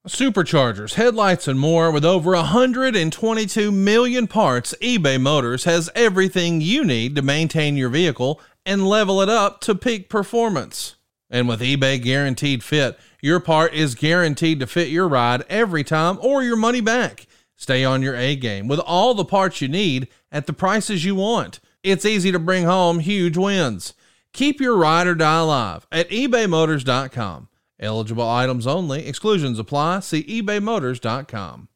Superchargers, headlights, and more. With over 122 million parts, eBay Motors has everything you need to maintain your vehicle and level it up to peak performance. And with eBay Guaranteed Fit, your part is guaranteed to fit your ride every time or your money back. Stay on your A game with all the parts you need at the prices you want. It's easy to bring home huge wins. Keep your ride or die alive at ebaymotors.com. Eligible items only. Exclusions apply. See ebaymotors.com.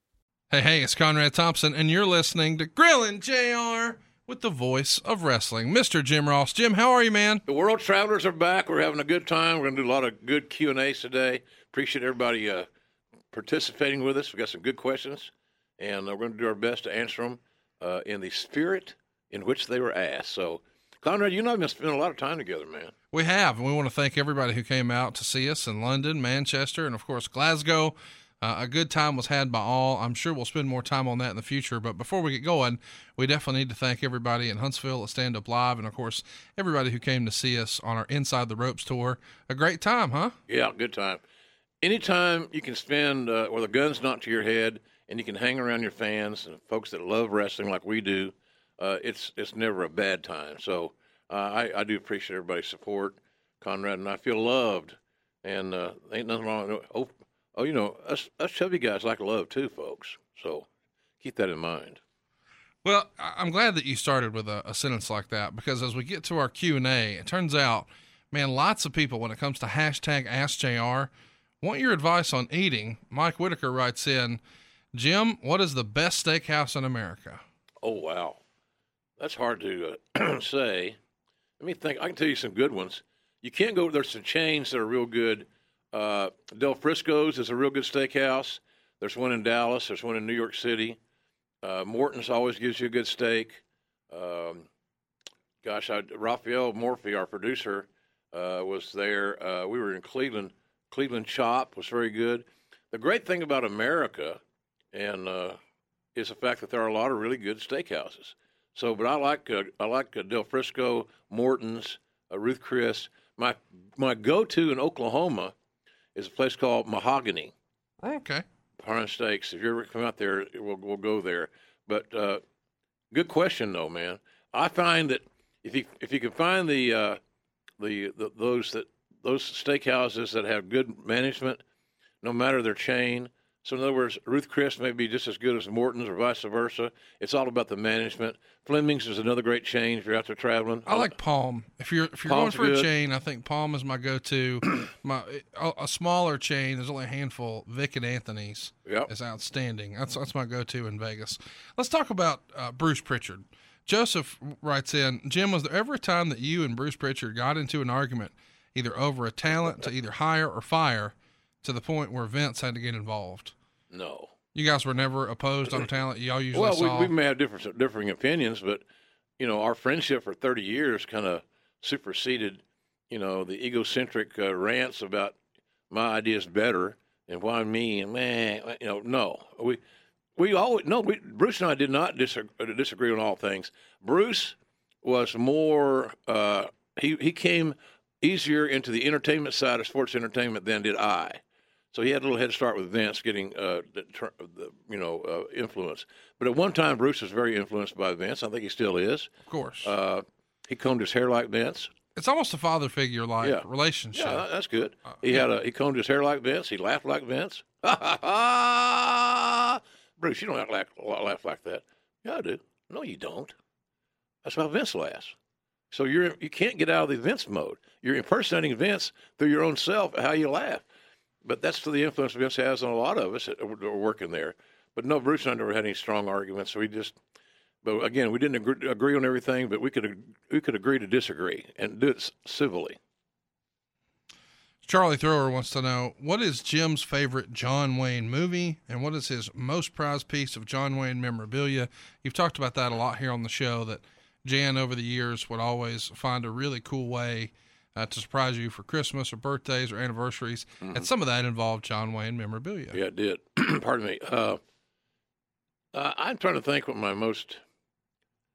Hey, it's Conrad Thompson, and you're listening to Grillin' JR with the voice of wrestling, Mr. Jim Ross. Jim, how are you, man? The World Travelers are back. We're having a good time. We're going to do a lot of good Q&As today. Appreciate everybody participating with us. We've got some good questions, and we're going to do our best to answer them in the spirit in which they were asked. So, Conrad, you and I have been spending a lot of time together, man. We have, and we want to thank everybody who came out to see us in London, Manchester, and, of course, Glasgow. A good time was had by all. I'm sure we'll spend more time on that in the future, but before we get going, we definitely need to thank everybody in Huntsville at Stand Up Live, and, of course, everybody who came to see us on our Inside the Ropes tour. A great time, huh? Yeah, good time. Anytime you can spend with a gun's not to your head and you can hang around your fans and folks that love wrestling like we do, it's never a bad time. So I do appreciate everybody's support, Conrad, and I feel loved, and ain't nothing wrong. Oh, you know, us chubby guys like love too, folks. So keep that in mind. Well, I'm glad that you started with a sentence like that, because as we get to our Q&A, it turns out, man, lots of people, when it comes to hashtag AskJR, want your advice on eating. Mike Whitaker writes in, Jim, what is the best steakhouse in America? Oh, wow. That's hard to say. Let me think. I can tell you some good ones. You can't go, there's some chains that are real good. Del Frisco's is a real good steakhouse. There's one in Dallas. There's one in New York City. Morton's always gives you a good steak. Raphael Morphy, our producer, was there. We were in Cleveland. Cleveland Chop was very good. The great thing about America is the fact that there are a lot of really good steakhouses. So, but I like Del Frisco, Morton's, Ruth Chris. My go-to in Oklahoma is a place called Mahogany. Okay. Parn Steaks. If you ever come out there, we'll go there. But good question though, man. I find that if you can find those steakhouses that have good management, no matter their chain. So in other words, Ruth Chris may be just as good as Morton's or vice versa. It's all about the management. Fleming's is another great chain if you're out there traveling. I like Palm. If you're going for a chain, I think Palm is my go-to. A smaller chain, there's only a handful. Vic and Anthony's is outstanding. That's my go-to in Vegas. Let's talk about Bruce Pritchard. Joseph writes in, Jim, was there ever a time that you and Bruce Pritchard got into an argument, either over a talent to either hire or fire, to the point where Vince had to get involved? No. You guys were never opposed on a talent? Y'all usually saw? We may have differing opinions, but, you know, our friendship for 30 years kind of superseded, you know, the egocentric rants about my idea's better and why me and man, you know, no. Bruce and I did not disagree on all things. Bruce was more, he came easier into the entertainment side of sports entertainment than did I. So he had a little head start with Vince getting, influence. But at one time, Bruce was very influenced by Vince. I think he still is. Of course. He combed his hair like Vince. It's almost a father figure like relationship. Yeah, that's good. He combed his hair like Vince. He laughed like Vince. Bruce, you don't laugh like that. Yeah, I do. No, you don't. That's how Vince laughs. So you can't get out of the Vince mode. You're impersonating Vince through your own self, how you laugh. But that's the influence Vince has on a lot of us that are working there. But no, Bruce and I never had any strong arguments. So but again, we didn't agree on everything, but we could agree to disagree and do it civilly. Charlie Thrower wants to know, what is Jim's favorite John Wayne movie, and what is his most prized piece of John Wayne memorabilia? You've talked about that a lot here on the show, that Jan over the years would always find a really cool way to surprise you for Christmas or birthdays or anniversaries. Mm-hmm. And some of that involved John Wayne memorabilia. Yeah, it did. Pardon me. I'm trying to think what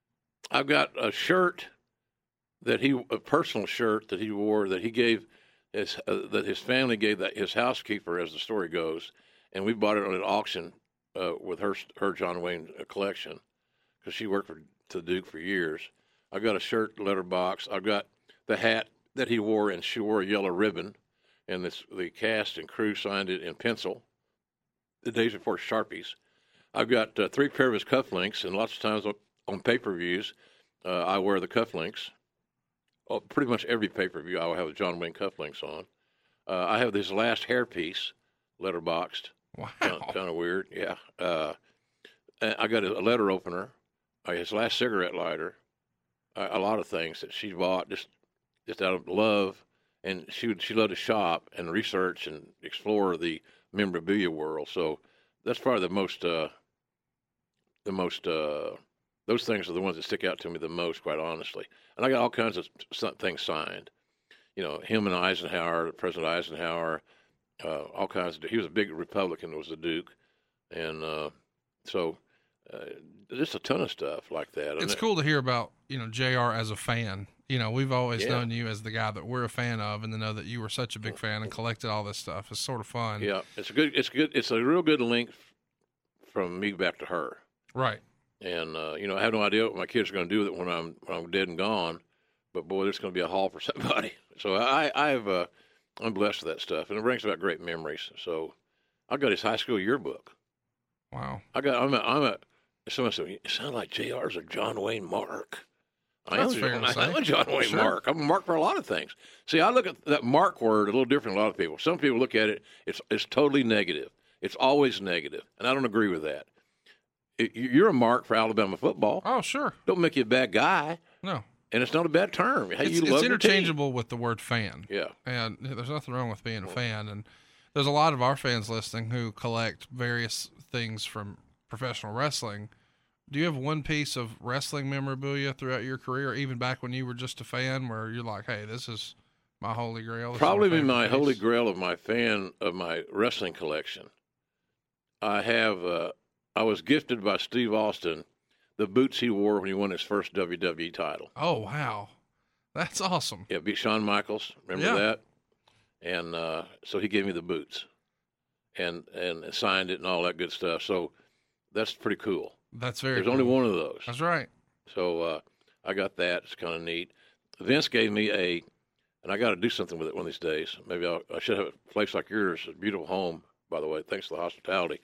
I've got a shirt a personal shirt that he wore that he gave that his family gave that his housekeeper, as the story goes, and we bought it on an auction with her John Wayne collection because she worked for the Duke for years. I got a shirt letterbox. I got the hat that he wore, and she wore a yellow ribbon, and the cast and crew signed it in pencil. The days before Sharpies. I've got 3 pair of his cufflinks, and lots of times on pay-per-views, I wear the cufflinks. Oh, pretty much every pay-per-view I will have the John Wayne cufflinks on. I have this last hairpiece letterboxed. Wow. Kind of weird, yeah. I got a letter opener, his last cigarette lighter, a lot of things that she bought just out of love, and she loved to shop and research and explore the memorabilia world. So that's probably the most those things are the ones that stick out to me the most, quite honestly. And I got all kinds of things signed. You know, him and Eisenhower, President Eisenhower, all kinds of. He was a big Republican. Was the Duke, and so just a ton of stuff like that. It's cool to hear about JR as a fan. We've always known you as the guy that we're a fan of, and to know that you were such a big fan and collected all this stuff is sort of fun. Yeah, it's good. It's a real good link from me back to her. Right. And I have no idea what my kids are going to do with it when I'm dead and gone. But boy, there's going to be a haul for somebody. So I'm blessed with that stuff, and it brings about great memories. So I got his high school yearbook. Wow. Someone said, "You sound like JR's a John Wayne Mark." That's fair to say. I'm a John Wayne Sure. Mark. I'm a Mark for a lot of things. See, I look at that Mark word a little different than a lot of people. Some people look at it, it's totally negative. It's always negative, and I don't agree with that. You're a Mark for Alabama football. Oh, sure. Don't make you a bad guy. No. And it's not a bad term. Hey, It's interchangeable with the word fan. Yeah. And there's nothing wrong with being a fan. And there's a lot of our fans listening who collect various things from professional wrestling. Do you have one piece of wrestling memorabilia throughout your career, even back when you were just a fan, where you're like, hey, this is my holy grail? Probably my holy grail of my wrestling collection. I was gifted by Steve Austin the boots he wore when he won his first WWE title. Oh, wow. That's awesome. Yeah, beat Shawn Michaels. Remember that? And so he gave me the boots and signed it and all that good stuff. So that's pretty cool. That's very There's cool. only one of those. That's right. So I got that. It's kind of neat. Vince gave me and I got to do something with it one of these days. Maybe I should have a place like yours, a beautiful home, by the way, thanks to the hospitality.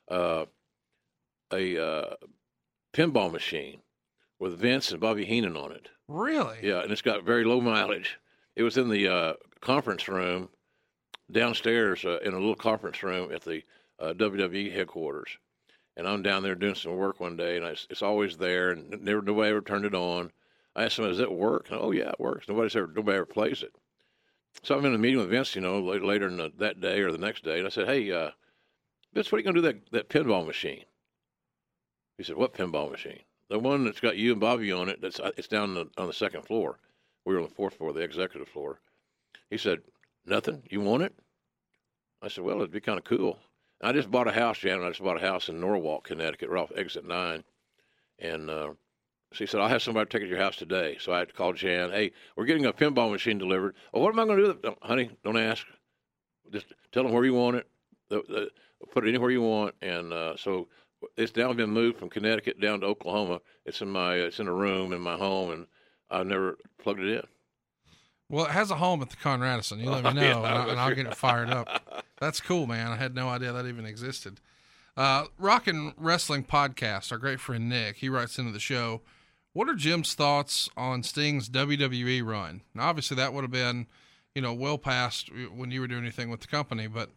A pinball machine with Vince and Bobby Heenan on it. Really? Yeah, and it's got very low mileage. It was in the conference room downstairs in a little conference room at the WWE headquarters. And I'm down there doing some work one day, and it's always there, and nobody ever turned it on. I asked somebody, does it work? And, oh, yeah, it works. Nobody ever plays it. So I'm in a meeting with Vince, later in that day or the next day, and I said, hey, Vince, what are you going to do with that pinball machine? He said, what pinball machine? The one that's got you and Bobby on it, it's down on the second floor. We were on the fourth floor, the executive floor. He said, nothing? You want it? I said, well, it'd be kind of cool. I just bought a house, Jan, I just bought a house in Norwalk, Connecticut, right off exit 9. And so he said, I'll have somebody take it to your house today. So I had to call Jan, hey, we're getting a pinball machine delivered. Oh, what am I going to do with it? Honey, don't ask. Just tell them where you want it. Put it anywhere you want. And so it's now been moved from Connecticut down to Oklahoma. It's in a room in my home, and I've never plugged it in. Well, it has a home at the Conradison. You let me know, and I'll get it fired up. That's cool, man. I had no idea that even existed. Rock and Wrestling Podcast, our great friend Nick, he writes into the show, what are Jim's thoughts on Sting's WWE run? Now, obviously, that would have been, well past when you were doing anything with the company, but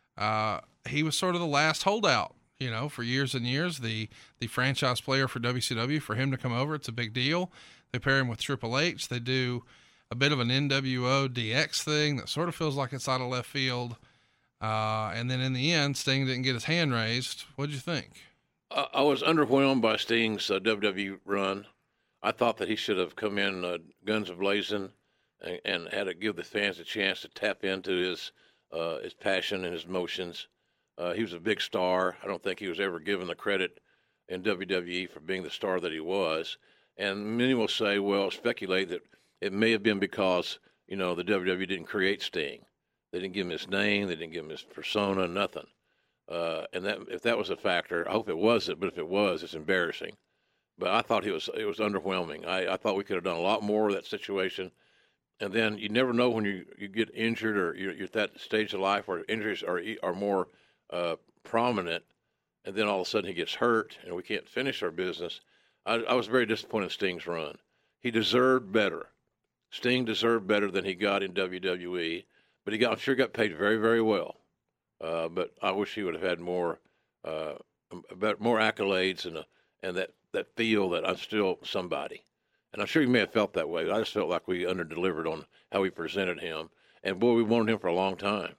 he was sort of the last holdout. For years and years, the franchise player for WCW, for him to come over, it's a big deal. They pair him with Triple H. They do a bit of an NWO DX thing that sort of feels like it's out of left field. And then in the end, Sting didn't get his hand raised. What'd you think? I was underwhelmed by Sting's WWE run. I thought that he should have come in guns a-blazing and had to give the fans a chance to tap into his passion and his emotions. He was a big star. I don't think he was ever given the credit in WWE for being the star that he was. And many will say, speculate that it may have been because, the WWE didn't create Sting. They didn't give him his name. They didn't give him his persona, nothing. And that, if that was a factor, I hope it wasn't, but if it was, it's embarrassing. But I thought it was underwhelming. I thought we could have done a lot more of that situation. And then you never know when you get injured or you're at that stage of life where injuries are more prominent, and then all of a sudden he gets hurt and we can't finish our business. I was very disappointed in Sting's run. He deserved better. Sting deserved better than he got in WWE, but I'm sure got paid very, very well. But I wish he would have had more accolades and that feel that I'm still somebody. And I'm sure he may have felt that way. I just felt like we under-delivered on how we presented him. And, boy, we wanted him for a long time.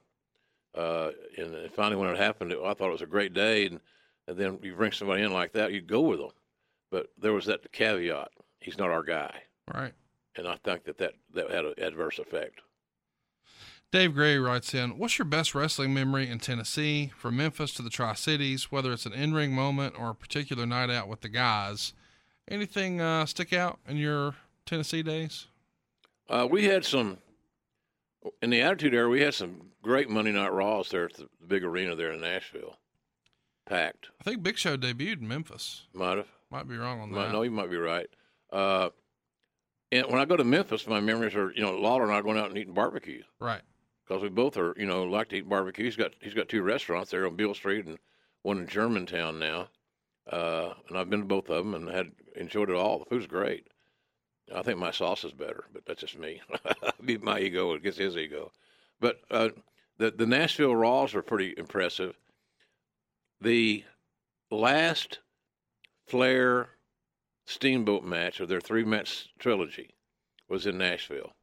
And finally when it happened, I thought it was a great day. And then you bring somebody in like that, you go with them. But there was that caveat. He's not our guy. Right. And I think that had an adverse effect. Dave Gray writes in, what's your best wrestling memory in Tennessee, from Memphis to the Tri-Cities, whether it's an in-ring moment or a particular night out with the guys? Anything stick out in your Tennessee days? We had some, in the Attitude Era, we had some great Monday Night Raws there at the big arena there in Nashville. Packed. I think Big Show debuted in Memphis. Might have. Might be wrong on that. No, you might be right. And when I go to Memphis, my memories are, Lawler and I going out and eating barbecue. Right. Because we both are, like to eat barbecue. He's got two restaurants there on Beale Street and one in Germantown now. And I've been to both of them and enjoyed it all. The food's great. I think my sauce is better, but that's just me. Beat my ego against his ego. But the Nashville Raws are pretty impressive. The last Flair Steamboat match of their 3-match trilogy was in Nashville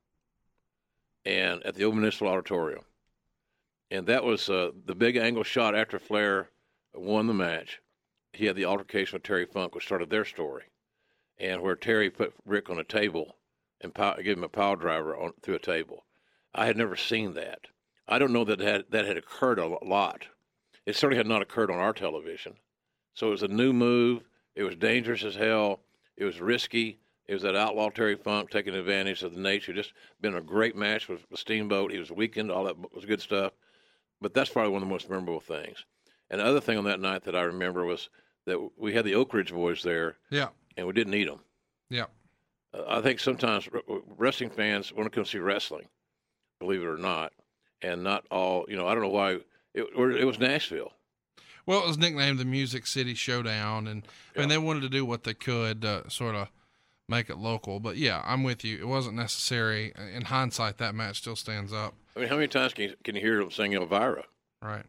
and at the Old Municipal Auditorium. And that was the big angle shot after Flair won the match. He had the altercation with Terry Funk, which started their story, and where Terry put Rick on a table and gave him a pile driver through a table. I had never seen that. I don't know that had occurred a lot. It certainly had not occurred on our television. So it was a new move. It was dangerous as hell. It was risky. It was that outlaw Terry Funk taking advantage of the nature. Just been a great match with Steamboat. He was weakened. All that was good stuff. But that's probably one of the most memorable things. And the other thing on that night that I remember was that we had the Oak Ridge Boys there. Yeah. And we didn't eat them. Yeah. I think sometimes wrestling fans want to come see wrestling, believe it or not. And not all, I don't know why. It was Nashville. Well, it was nicknamed the Music City Showdown, and they wanted to do what they could to sort of make it local. But, yeah, I'm with you. It wasn't necessary. In hindsight, that match still stands up. I mean, how many times can you hear them sing Elvira? Right.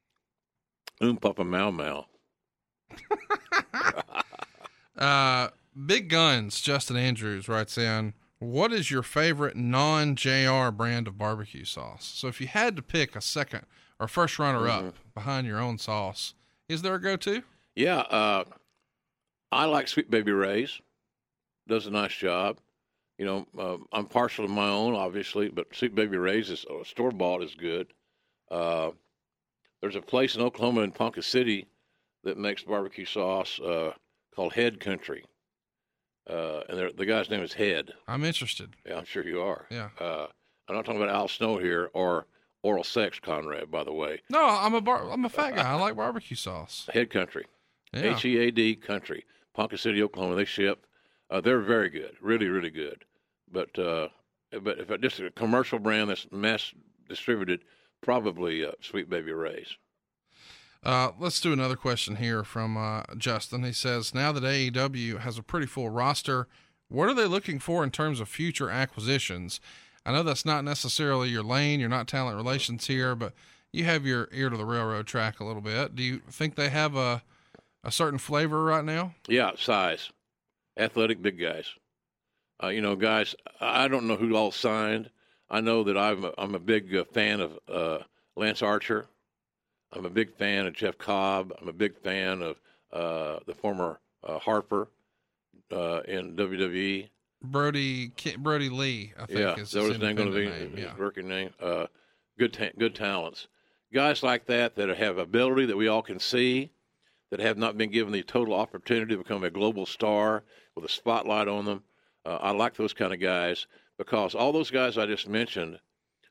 Papa Mau Mau. Big Guns, Justin Andrews writes in, what is your favorite non-JR brand of barbecue sauce? So if you had to pick a second or first runner-up behind your own sauce, is there a go-to? Yeah, I like Sweet Baby Ray's. Does a nice job. I'm partial to my own, obviously, but Sweet Baby Ray's is store-bought is good. There's a place in Oklahoma in Ponca City that makes barbecue sauce called Head Country. And the guy's name is Head. I'm interested. Yeah, I'm sure you are. Yeah. I'm not talking about Al Snow here or oral sex, Conrad, by the way. No, I'm a fat guy. I like barbecue sauce. Head Country. Yeah. HEAD Country. Ponca City, Oklahoma. They ship. They're very good. Really, really good. But if just a commercial brand that's mass distributed, probably Sweet Baby Ray's. Let's do another question here from Justin. He says, now that AEW has a pretty full roster, what are they looking for in terms of future acquisitions? I know that's not necessarily your lane. You're not talent relations here, but you have your ear to the railroad track a little bit. Do you think they have a certain flavor right now? Yeah, size. Athletic big guys. Guys, I don't know who all signed. I know that I'm a big fan of Lance Archer. I'm a big fan of Jeff Cobb. I'm a big fan of the former Harper in WWE. Brody Lee, I think. Yeah, is that was his name going to be his working name. Good talents. Guys like that have ability that we all can see, that have not been given the total opportunity to become a global star with a spotlight on them. I like those kind of guys because all those guys I just mentioned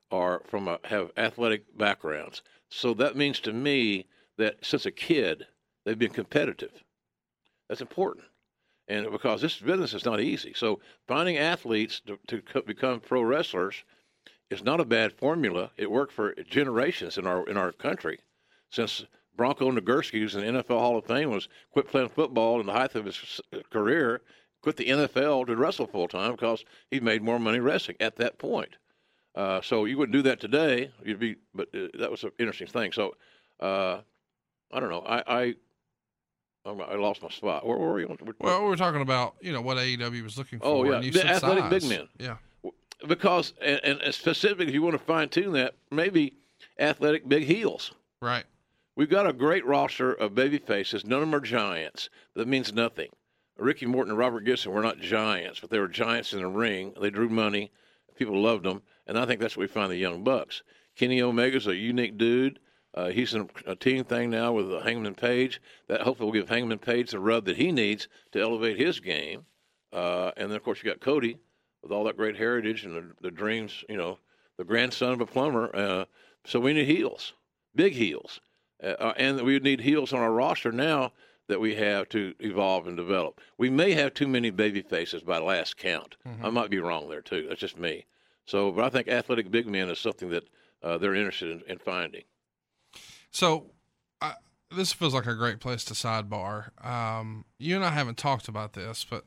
have athletic backgrounds. So that means to me that since a kid they've been competitive. That's important, and because this business is not easy. So finding athletes to become pro wrestlers is not a bad formula. It worked for generations in our country, since Bronco Nagurski, who's in the NFL Hall of Fame, was quit playing football in the height of his career, quit the NFL to wrestle full time because he made more money wrestling at that point. So you wouldn't do that today. But that was an interesting thing. So I don't know. I lost my spot. Where were you? Well, we were talking about what AEW was looking for. Oh yeah, and you the said athletic size. big men. Yeah. Because and specifically, if you want to fine tune that, maybe athletic big heels. Right. We've got a great roster of baby faces. None of them are giants. That means nothing. Ricky Morton and Robert Gibson were not giants, but they were giants in the ring. They drew money. People loved them. And I think that's what we find the Young Bucks. Kenny Omega's a unique dude. He's in a team thing now with Hangman Page. That hopefully will give Hangman Page the rub that he needs to elevate his game. And then, of course, you got Cody with all that great heritage and the dreams, the grandson of a plumber. So we need heels, big heels. And we need heels on our roster now that we have to evolve and develop. We may have too many baby faces by last count. Mm-hmm. I might be wrong there, too. That's just me. So, but I think athletic big men is something that they're interested in finding. So this feels like a great place to sidebar. You and I haven't talked about this, but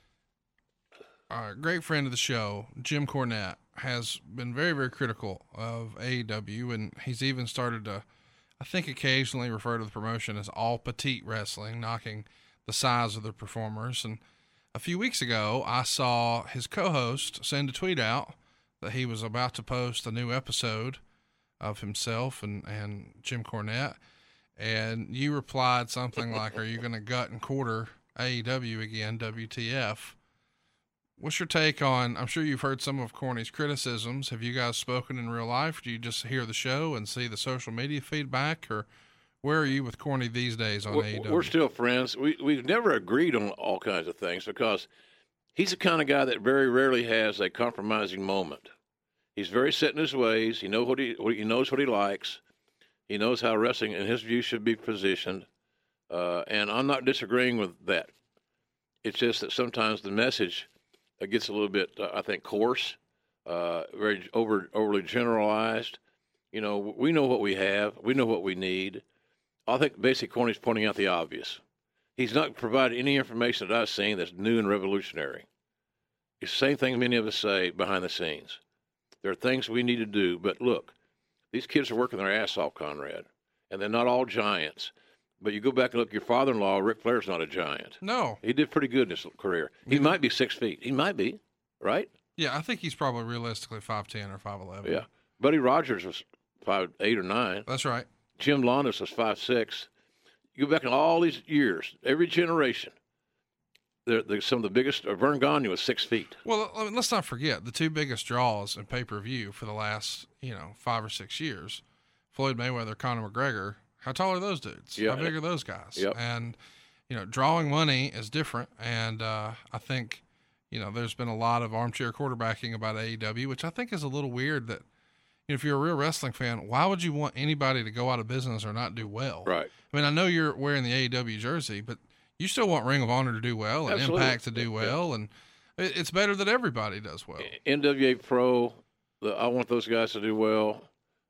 a great friend of the show, Jim Cornette, has been very, very critical of AEW, and he's even started to, I think, occasionally refer to the promotion as all petite wrestling, knocking the size of the performers. And a few weeks ago, I saw his co-host send a tweet out that he was about to post a new episode of himself and Jim Cornette. And you replied something like, "Are you going to gut and quarter AEW again, WTF?" What's your take on, I'm sure you've heard some of Corny's criticisms. Have you guys spoken in real life? Do you just hear the show and see the social media feedback? Or where are you with Corny these days on AEW? We're still friends. We've never agreed on all kinds of things because he's the kind of guy that very rarely has a compromising moment. He's very set in his ways. He knows what he likes. He knows how wrestling, in his view, should be positioned. And I'm not disagreeing with that. It's just that sometimes the message gets a little bit, I think, coarse, very overly generalized. We know what we have. We know what we need. I think basically Corny's pointing out the obvious. He's not provided any information that I've seen that's new and revolutionary. It's the same thing many of us say behind the scenes. There are things we need to do, but look, these kids are working their ass off, Conrad, and they're not all giants. But you go back and look, your father-in-law, Ric Flair's not a giant. No. He did pretty good in his career. He might be 6 feet. He might be, right? Yeah, I think he's probably realistically 5'10" or 5'11". Yeah. Buddy Rogers was 5'8" or 9. That's right. Jim Londos was 5'6". You go back in all these years, every generation, some of the biggest. Vern Gagne was 6 feet. Well, let's not forget the two biggest draws in pay-per-view for the last 5 or 6 years: Floyd Mayweather, Conor McGregor. How tall are those dudes? Yeah. How big are those guys? Yep. And drawing money is different. And I think there's been a lot of armchair quarterbacking about AEW, which I think is a little weird. That if you're a real wrestling fan, why would you want anybody to go out of business or not do well? Right. I mean, I know you're wearing the AEW jersey, but you still want Ring of Honor to do well and Absolutely. Impact to do well, and it's better that everybody does well. NWA Pro, I want those guys to do well.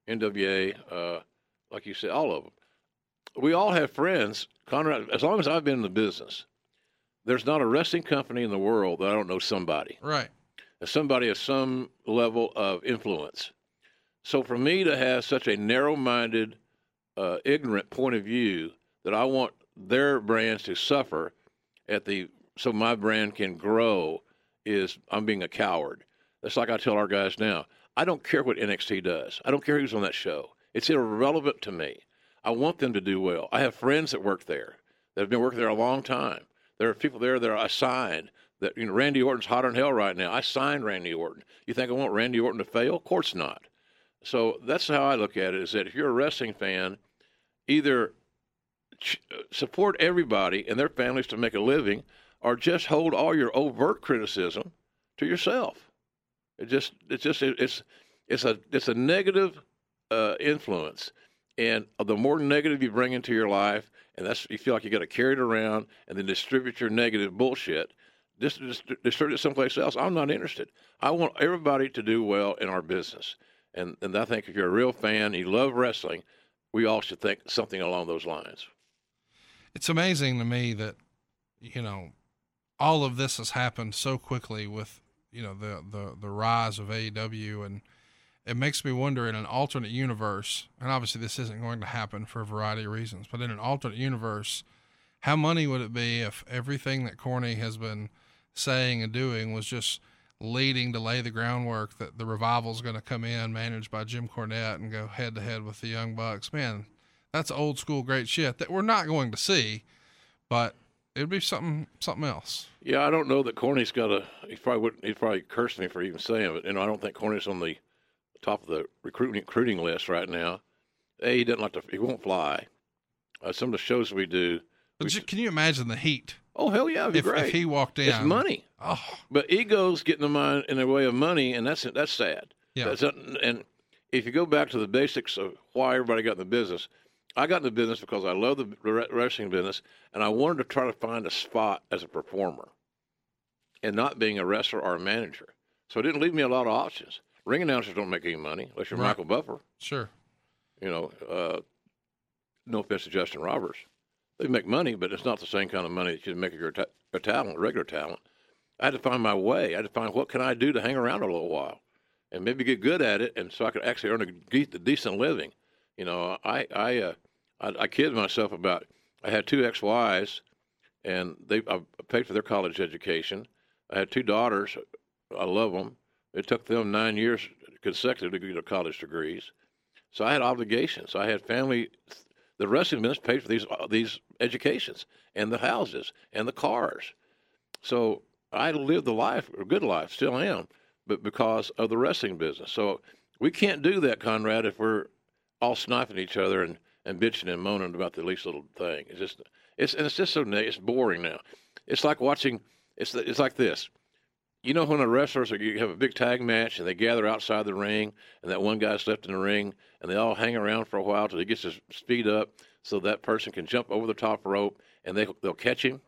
NWA, like you said, all of them. We all have friends, Conrad. As long as I've been in the business, there's not a wrestling company in the world that I don't know somebody. Right. Somebody has some level of influence. So for me to have such a narrow-minded, ignorant point of view that I want their brands to suffer so my brand can grow I'm being a coward. That's like I tell our guys now. I don't care what NXT does. I don't care who's on that show. It's irrelevant to me. I want them to do well. I have friends that work there that have been working there a long time. There are people there that I signed. That Randy Orton's hotter than hell right now. I signed Randy Orton. You think I want Randy Orton to fail? Of course not. So that's how I look at it, is that if you're a wrestling fan, either support everybody and their families to make a living, or just hold all your overt criticism to yourself. It's It's a negative influence, and the more negative you bring into your life, and you feel like you got to carry it around and then distribute your negative bullshit. Just distribute it someplace else. I'm not interested. I want everybody to do well in our business, and I think if you're a real fan, you love wrestling, we all should think something along those lines. It's amazing to me that, all of this has happened so quickly with, the rise of AEW, and it makes me wonder, in an alternate universe, and obviously this isn't going to happen for a variety of reasons, but in an alternate universe, how money would it be if everything that Corny has been saying and doing was just leading to lay the groundwork that the Revival is going to come in, managed by Jim Cornette, and go head to head with the Young Bucks? Man, that's old school great shit that we're not going to see, but it'd be something else. Yeah, I don't know that Corny's got he'd probably curse me for even saying it. I don't think Corny's on the top of the recruiting list right now. He doesn't he won't fly. Some of the shows we do. Can you imagine the heat? Oh, hell yeah, it'd be great. If he walked in. It's money. Oh. But ego's getting in the way of money, and that's sad. Yeah. And if you go back to the basics of why everybody got in the business, I got in the business because I love the wrestling business, and I wanted to try to find a spot as a performer and not being a wrestler or a manager. So it didn't leave me a lot of options. Ring announcers don't make any money unless you're Michael Buffer. Sure. No offense to Justin Roberts. They make money, but it's not the same kind of money that you make if you're a talent, regular talent. I had to find my way. I had to find what can I do to hang around a little while and maybe get good at it, and so I could actually earn a decent living. I kid myself about I had 2 ex-wives, and I paid for their college education. I had 2 daughters. I love them. It took them 9 years consecutive to get their college degrees. So I had obligations. I had family. The wrestling business paid for these educations and the houses and the cars. So I lived a good life, still am, but because of the wrestling business. So we can't do that, Conrad, if we're all sniping each other and bitching and moaning about the least little thing. It's just so it's boring now. It's like watching. It's like this. When a wrestlers you have a big tag match and they gather outside the ring, and that one guy's left in the ring, and they all hang around for a while till he gets his speed up, so that person can jump over the top rope and they'll catch him.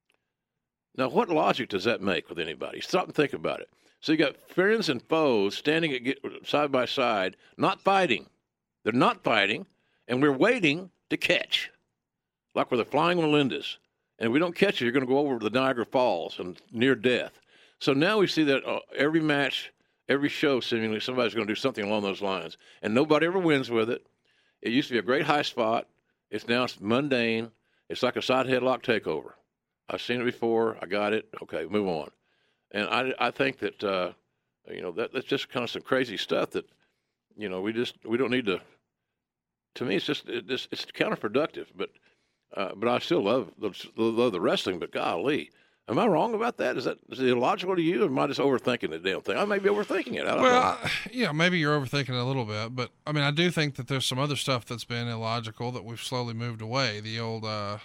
Now, what logic does that make with anybody? Stop and think about it. So you got friends and foes standing side by side, not fighting. They're not fighting, and we're waiting to catch, like we're the Flying Melindas. And if we don't catch you, you're going to go over the Niagara Falls and near death. So now we see that every match, every show, seemingly somebody's going to do something along those lines, and nobody ever wins with it. It used to be a great high spot. It's mundane. It's like a side headlock takeover. I've seen it before. I got it. Okay, move on. And I think that that's just kind of some crazy stuff that we don't need to. To me, it's counterproductive. But I still love the wrestling. But golly. Am I wrong about that? Is it illogical to you, or am I just overthinking the damn thing? I may be overthinking it. I don't know. Yeah, maybe you're overthinking it a little bit, but I mean, I do think that there's some other stuff that's been illogical that we've slowly moved away. The old,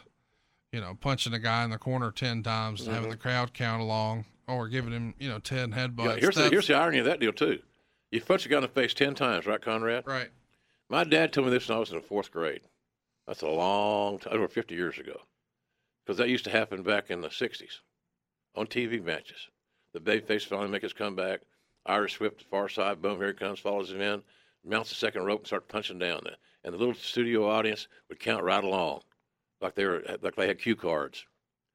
punching a guy in the corner 10 times and having the crowd count along, or giving him, 10 headbutts. Yeah, here's the irony of that deal too. You punch a guy in the face 10 times, right, Conrad? Right. My dad told me this when I was in the 4th grade. That's a long time, over 50 years ago, because that used to happen back in the 60s. On TV matches. The babyface finally make his comeback. Irish whip to the far side. Boom, here he comes, follows him in, mounts the second rope and starts punching down there. And the little studio audience would count right along like they had cue cards.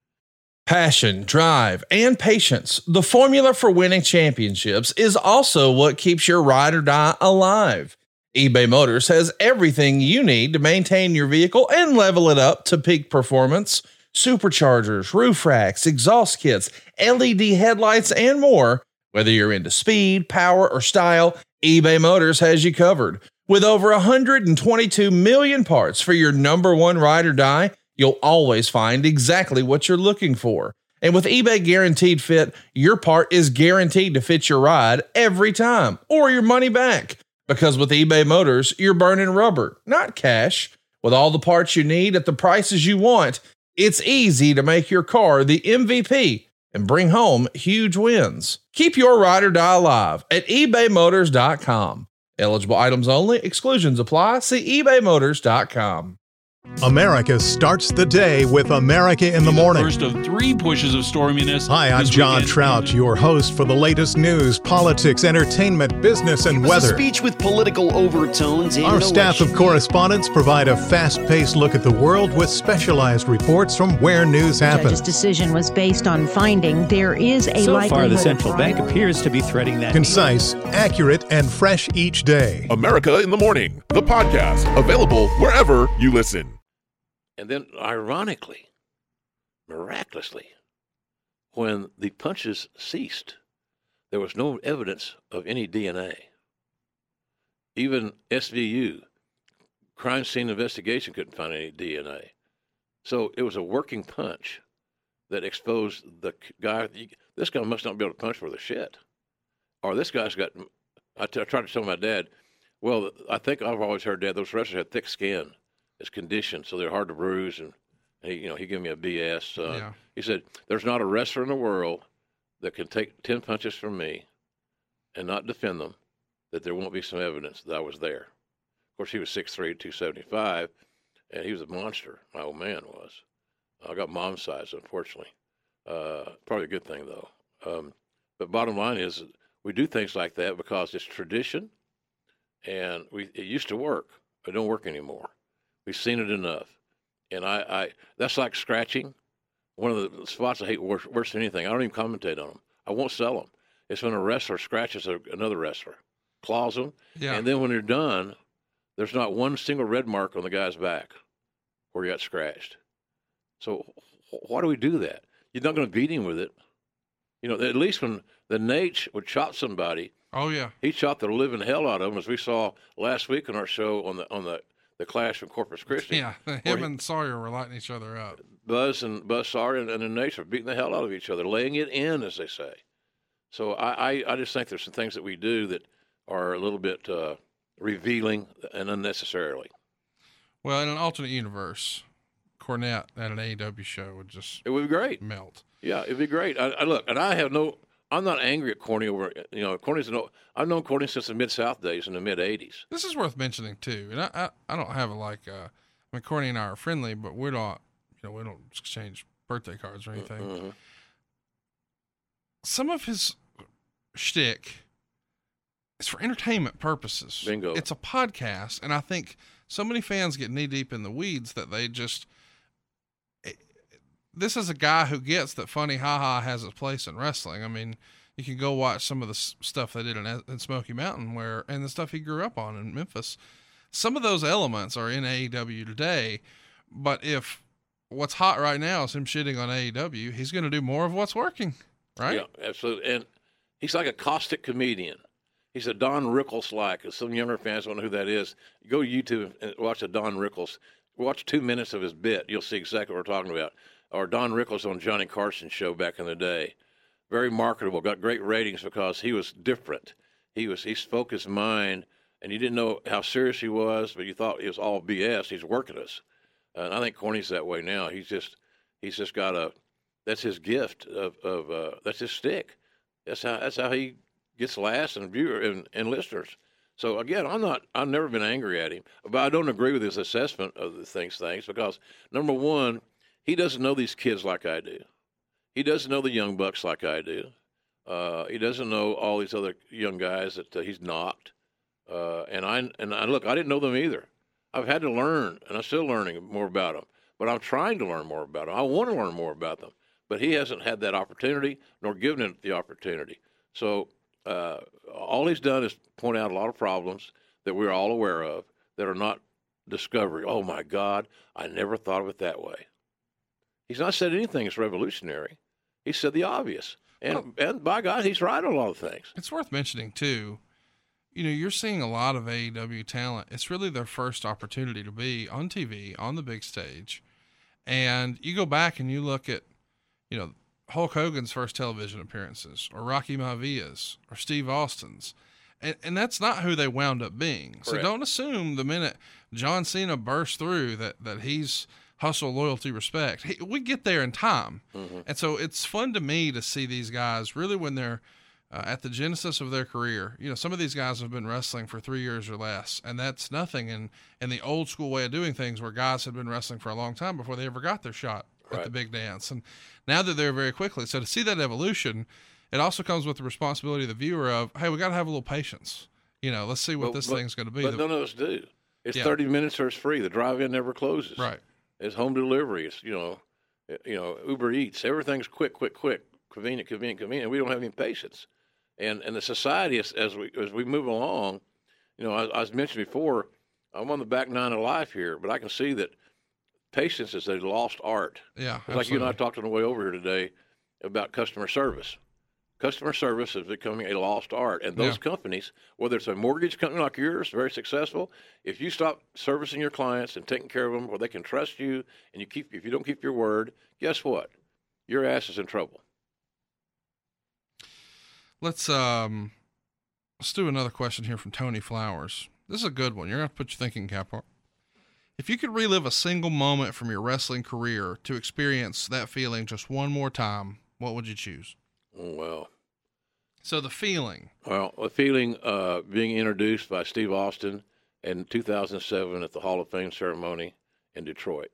Passion, drive, and patience. The formula for winning championships is also what keeps your ride or die alive. eBay Motors has everything you need to maintain your vehicle and level it up to peak performance. Superchargers, roof racks, exhaust kits, LED headlights, and more. Whether you're into speed, power, or style, eBay Motors has you covered. With over 122 million parts for your number one ride or die, you'll always find exactly what you're looking for. And with eBay Guaranteed Fit, your part is guaranteed to fit your ride every time, or your money back. Because with eBay Motors, you're burning rubber, not cash. With all the parts you need at the prices you want, it's easy to make your car the MVP and bring home huge wins. Keep your ride or die alive at ebaymotors.com. Eligible items only. Exclusions apply. See ebaymotors.com. America starts the day with America in the Morning. First of 3 pushes of storminess. Hi, I'm John Trout, your host for the latest news, politics, entertainment, business, and weather. A speech with political overtones. Our staff of correspondents provide a fast-paced look at the world with specialized reports from where news happens. The decision was based on finding there is a likelihood. So far, the central bank appears to be threading that. Concise, accurate, and fresh each day. America in the Morning, the podcast, available wherever you listen. And then, ironically, miraculously, when the punches ceased, there was no evidence of any DNA. Even SVU, crime scene investigation, couldn't find any DNA. So it was a working punch that exposed the guy. This guy must not be able to punch worth a shit. Or this guy's got, I tried to tell my dad, well, I think I've always heard, Dad, those wrestlers had thick skin. It's conditioned, so they're hard to bruise, and he gave me a BS. Yeah. He said, "There's not a wrestler in the world that can take 10 punches from me and not defend them, that there won't be some evidence that I was there." Of course, he was 6'3", 275, and he was a monster. My old man was. I got mom's size, unfortunately. Probably a good thing though. But bottom line is, we do things like that because it's tradition, and it used to work, but it don't work anymore. We've seen it enough. And I that's like scratching. One of the spots I hate worse than anything. I don't even commentate on them. I won't sell them. It's when a wrestler scratches another wrestler, claws them, and then when they're done, there's not one single red mark on the guy's back where he got scratched. So why do we do that? You're not going to beat him with it. At least when the Nate would chop somebody, he chopped the living hell out of him, as we saw last week on our show on the Clash from Corpus Christi. Yeah, him and Sawyer were lighting each other up. Buzz Sawyer and the Nate are beating the hell out of each other, laying it in, as they say. So I just think there's some things that we do that are a little bit revealing and unnecessarily. Well, in an alternate universe, Cornette at an AEW show would be great. Melt. Yeah, it'd be great. I'm not angry at Corny over, I've known Corny since the Mid-South days in the mid-'80s. This is worth mentioning, too. And I don't have Corny and I are friendly, but we don't exchange birthday cards or anything. Mm-hmm. Some of his shtick is for entertainment purposes. Bingo. It's a podcast, and I think so many fans get knee-deep in the weeds that they just... This is a guy who gets that funny ha-ha has its place in wrestling. I mean, you can go watch some of the stuff they did in Smoky Mountain and the stuff he grew up on in Memphis. Some of those elements are in AEW today, but if what's hot right now is him shitting on AEW, he's going to do more of what's working, right? Yeah, absolutely. And he's like a caustic comedian. He's a Don Rickles-like. If some younger fans don't know who that is, go to YouTube and watch a Don Rickles. Watch 2 minutes of his bit. You'll see exactly what we're talking about. Or Don Rickles on Johnny Carson's show back in the day. Very marketable, got great ratings because he was different. He spoke his mind, and you didn't know how serious he was, but you thought it was all BS. He's working us. And I think Corny's that way now. He's just got that's his gift that's his stick. That's how he gets laughs and viewer and listeners. So again, I've never been angry at him, but I don't agree with his assessment of the things because number one, he doesn't know these kids like I do. He doesn't know the young bucks like I do. He doesn't know all these other young guys that he's knocked. And I look, I didn't know them either. I've had to learn, and I'm still learning more about them. But I'm trying to learn more about them. I want to learn more about them. But he hasn't had that opportunity, nor given it the opportunity. So all he's done is point out a lot of problems that we're all aware of that are not discovery. Oh, my God, I never thought of it that way. He's not said anything that's revolutionary. He said the obvious. And by God, he's right on a lot of things. It's worth mentioning, too, you're seeing a lot of AEW talent. It's really their first opportunity to be on TV, on the big stage. And you go back and you look at, Hulk Hogan's first television appearances, or Rocky Maivia, or Steve Austin's. And that's not who they wound up being. Correct. So don't assume the minute John Cena bursts through that he's hustle, loyalty, respect. We get there in time. Mm-hmm. And so it's fun to me to see these guys really when they're at the genesis of their career, some of these guys have been wrestling for 3 years or less, and that's nothing in the old school way of doing things where guys had been wrestling for a long time before they ever got their shot at the big dance. And now they're there very quickly. So to see that evolution, it also comes with the responsibility of the viewer of, hey, we got to have a little patience. Let's see what this thing's going to be. But none of us do. It's 30 minutes or it's free. The drive-in never closes. Right. It's home delivery. It's, Uber Eats. Everything's quick, convenient. We don't have any patience. And the society, as we move along, as mentioned before, I'm on the back nine of life here, but I can see that patience is a lost art. Yeah, it's like you and I talked on the way over here today about customer service. Customer service is becoming a lost art, and those companies, whether it's a mortgage company like yours, very successful, if you stop servicing your clients and taking care of them where they can trust you, and if you don't keep your word, guess what? Your ass is in trouble. Let's do another question here from Tony Flowers. This is a good one. You're going to put your thinking cap on. If you could relive a single moment from your wrestling career to experience that feeling just one more time, what would you choose? Oh, well. So the feeling. Well, the feeling being introduced by Steve Austin in 2007 at the Hall of Fame ceremony in Detroit.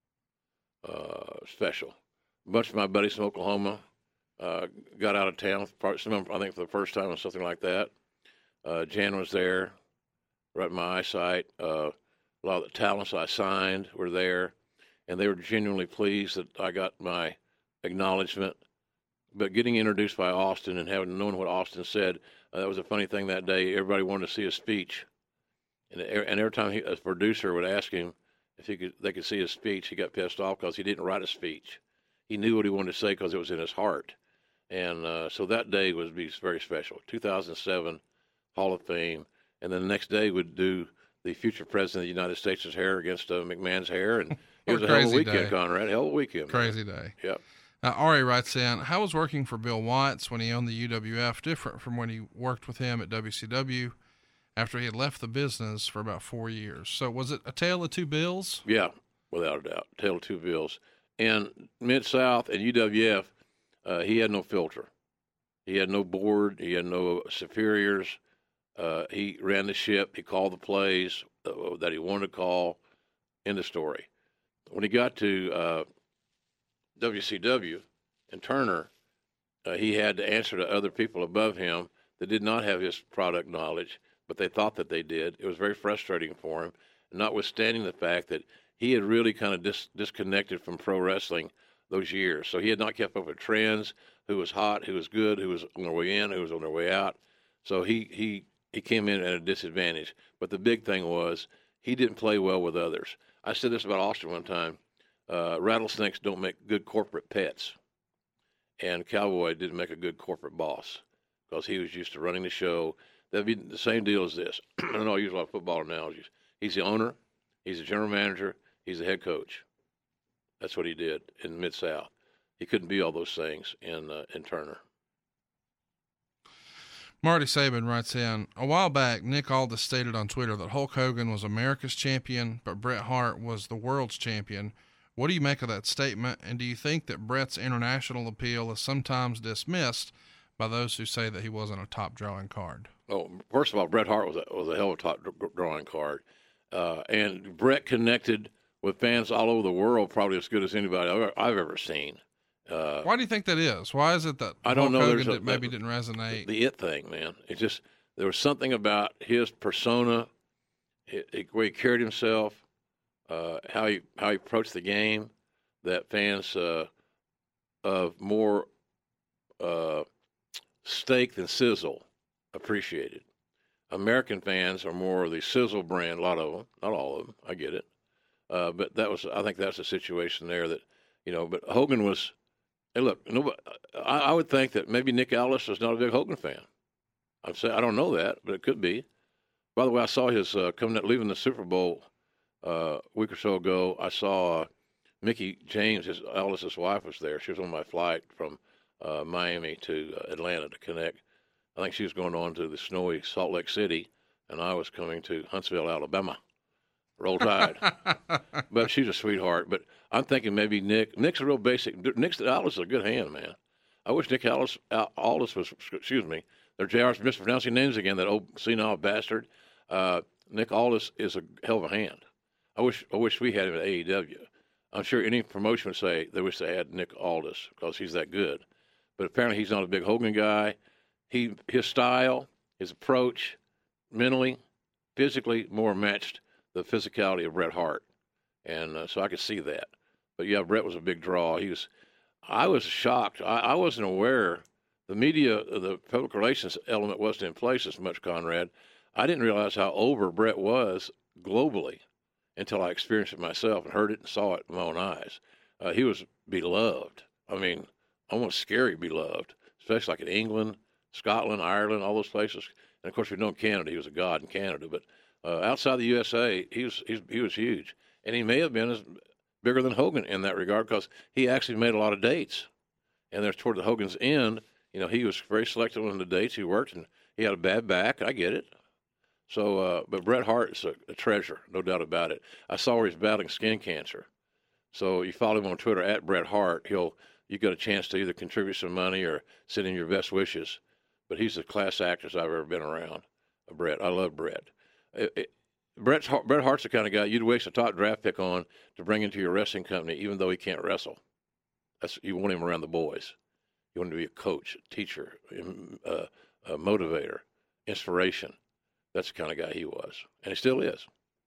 Special. A bunch of my buddies from Oklahoma got out of town, some of them, I think, for the first time or something like that. Jan was there, right in my eyesight. A lot of the talents I signed were there, and they were genuinely pleased that I got my acknowledgement. But getting introduced by Austin and having known what Austin said, that was a funny thing that day. Everybody wanted to see his speech, and every time a producer would ask him if they could see his speech, he got pissed off because he didn't write a speech. He knew what he wanted to say because it was in his heart, and so that day would be very special. 2007 Hall of Fame, and then the next day would do the future president of the United States' hair against McMahon's hair, and it was a hell of a weekend, day. Conrad. Hell of a weekend. Crazy day. Yep. Ari writes in, how was working for Bill Watts when he owned the UWF different from when he worked with him at WCW after he had left the business for about 4 years? So was it a tale of two Bills? Yeah, without a doubt. Tale of two Bills. And Mid-South and UWF, he had no filter. He had no board. He had no superiors. He ran the ship. He called the plays that he wanted to call. End of story. When he got to WCW and Turner, he had to answer to other people above him that did not have his product knowledge, but they thought that they did. It was very frustrating for him, notwithstanding the fact that he had really kind of disconnected from pro wrestling those years. So he had not kept up with trends, who was hot, who was good, who was on their way in, who was on their way out. So he came in at a disadvantage. But the big thing was he didn't play well with others. I said this about Austin one time. Rattlesnakes don't make good corporate pets. And Cowboy didn't make a good corporate boss because he was used to running the show. That'd be the same deal as this. I don't know, I use a lot of football analogies. He's the owner, he's the general manager, he's the head coach. That's what he did in Mid-South. He couldn't be all those things in Turner. Marty Saban writes in, a while back, Nick Aldis stated on Twitter that Hulk Hogan was America's champion, but Bret Hart was the world's champion. What do you make of that statement, and do you think that Bret's international appeal is sometimes dismissed by those who say that he wasn't a top drawing card? Oh, first of all, Bret Hart was a hell of a top drawing card, and Bret connected with fans all over the world probably as good as anybody I've ever seen. Why do you think that is? Why is it that I don't know? Hogan maybe didn't resonate? The it thing, man. It just there was something about his persona, the way he carried himself. How he approached the game that fans of more steak than sizzle appreciated. American fans are more of the sizzle brand, a lot of them, not all of them, I get it. But I think that's a situation there that, but Hogan was, hey, look, I would think that maybe Nick Aldis was not a big Hogan fan. I don't know that, but it could be. By the way, I saw his leaving the Super Bowl a week or so ago. I saw Mickey James, Aldis' wife, was there. She was on my flight from Miami to Atlanta to connect. I think she was going on to the snowy Salt Lake City, and I was coming to Huntsville, Alabama. Roll Tide. But she's a sweetheart. But I'm thinking maybe Nick's a real basic. Aldis is a good hand, man. I wish Nick Aldis was, excuse me, they're JR's mispronouncing names again, that old senile bastard. Nick Aldis is a hell of a hand. I wish we had him at AEW. I'm sure any promotion would say they wish they had Nick Aldis because he's that good. But apparently he's not a big Hogan guy. His style, his approach, mentally, physically, more matched the physicality of Bret Hart. And so I could see that. But, yeah, Bret was a big draw. I was shocked. I wasn't aware. The media, the public relations element wasn't in place as much, Conrad. I didn't realize how over Bret was globally until I experienced it myself and heard it and saw it with my own eyes. He was beloved. I mean, almost scary beloved, especially like in England, Scotland, Ireland, all those places. And, of course, we know Canada. He was a god in Canada. But outside the USA, he was huge. And he may have been bigger than Hogan in that regard because he actually made a lot of dates. And there's toward the Hogan's end, he was very selective on the dates he worked, and he had a bad back. I get it. So, but Bret Hart is a treasure, no doubt about it. I saw where he's battling skin cancer. So you follow him on Twitter at Bret Hart. You got a chance to either contribute some money or send in your best wishes. But he's the class actress I've ever been around. Bret, I love Bret. Bret Hart's the kind of guy you'd waste a top draft pick on to bring into your wrestling company, even though he can't wrestle. You want him around the boys. You want him to be a coach, a teacher, a motivator, inspiration. That's the kind of guy he was, and he still is.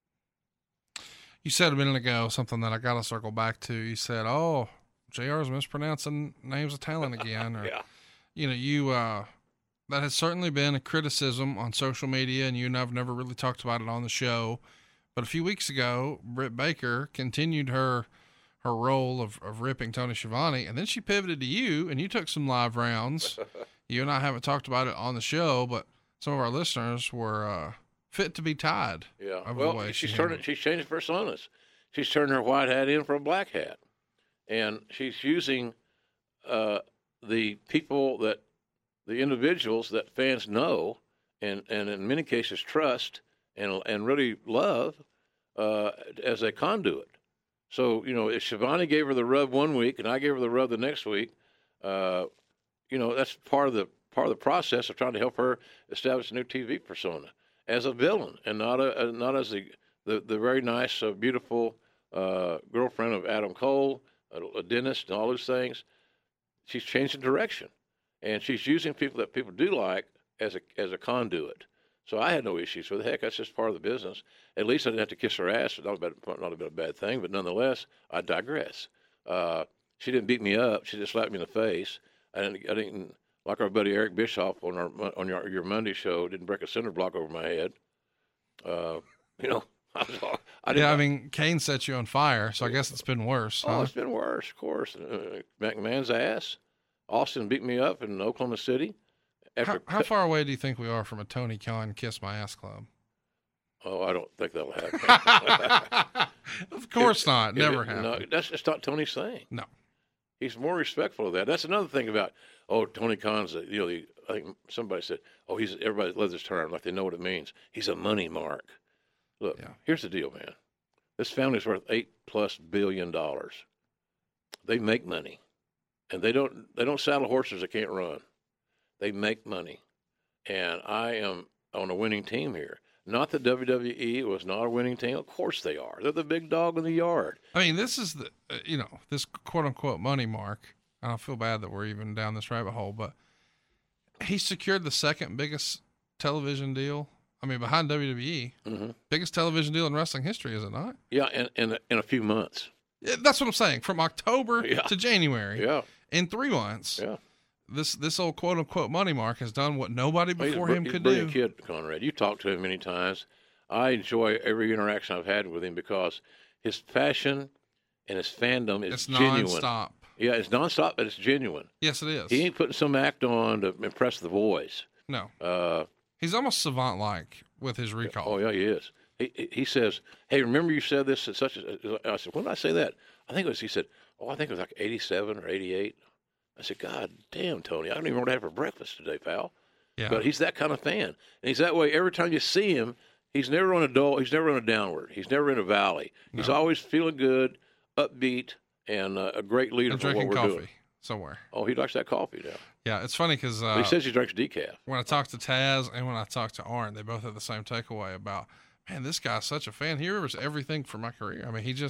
You said a minute ago something that I got to circle back to. You said, "Oh, JR's mispronouncing names of talent again," or yeah. That has certainly been a criticism on social media, and you and I've never really talked about it on the show. But a few weeks ago, Britt Baker continued her role of ripping Tony Schiavone, and then she pivoted to you, and you took some live rounds. You and I haven't talked about it on the show, but some of our listeners were fit to be tied. Yeah. Well, she's changing personas. She's turning her white hat in for a black hat, and she's using the individuals that fans know and in many cases trust and really love as a conduit. So, if Schiavone gave her the rub one week and I gave her the rub the next week, that's part of the process of trying to help her establish a new TV persona as a villain and not as the very nice, beautiful girlfriend of Adam Cole, a dentist, and all those things. She's changing direction, and she's using people that people do like as a conduit. So I had no issues with it. Heck, that's just part of the business. At least I didn't have to kiss her ass. Not a bad thing, but nonetheless, I digress. She didn't beat me up. She just slapped me in the face. I didn't like our buddy Eric Bischoff on your Monday show. Didn't break a cinder block over my head. Kane set you on fire, so I guess it's been worse. Oh, it's been worse, of course. McMahon's ass. Austin beat me up in Oklahoma City. How far away do you think we are from a Tony Khan Kiss My Ass Club? Oh, I don't think that'll happen. Of course not. Never happened. No, that's just not Tony's thing. No. He's more respectful of that. That's another thing about, Tony Khan's, I think somebody said, everybody loves this term, like they know what it means. He's a money mark. Look, Here's the deal, man. This family's worth $8+ billion. They make money. And they don't saddle horses that can't run. They make money. And I am on a winning team here. Not that WWE was not a winning team. Of course they are. They're the big dog in the yard. I mean, this is this quote-unquote money mark. I don't feel bad that we're even down this rabbit hole, but he secured the second biggest television deal. I mean, behind WWE, biggest television deal in wrestling history, is it not? Yeah, in a few months. Yeah, that's what I'm saying. From October to January. Yeah. In 3 months. Yeah. This old quote-unquote money mark has done what nobody before him could do. He's a brilliant kid, Conrad. You talked to him many times. I enjoy every interaction I've had with him because his passion and his fandom is genuine. It's nonstop. Yeah, it's nonstop, but it's genuine. Yes, it is. He ain't putting some act on to impress the boys. No. He's almost savant-like with his recall. Oh, yeah, he is. He says, hey, remember you said this at such a... I said, when did I say that? He said, I think it was like 87 or 88. I said, God damn, Tony, I don't even know what I had for breakfast today, pal. Yeah. But he's that kind of fan. And he's that way every time you see him. He's never on a downward. He's never in a valley. No. He's always feeling good, upbeat, and a great leader for what we're doing. somewhere. Oh, he likes that coffee now. Yeah, it's funny because he says he drinks decaf. When I talk to Taz and when I talk to Arn, they both have the same takeaway about, man, this guy's such a fan. He remembers everything from my career. I mean, he's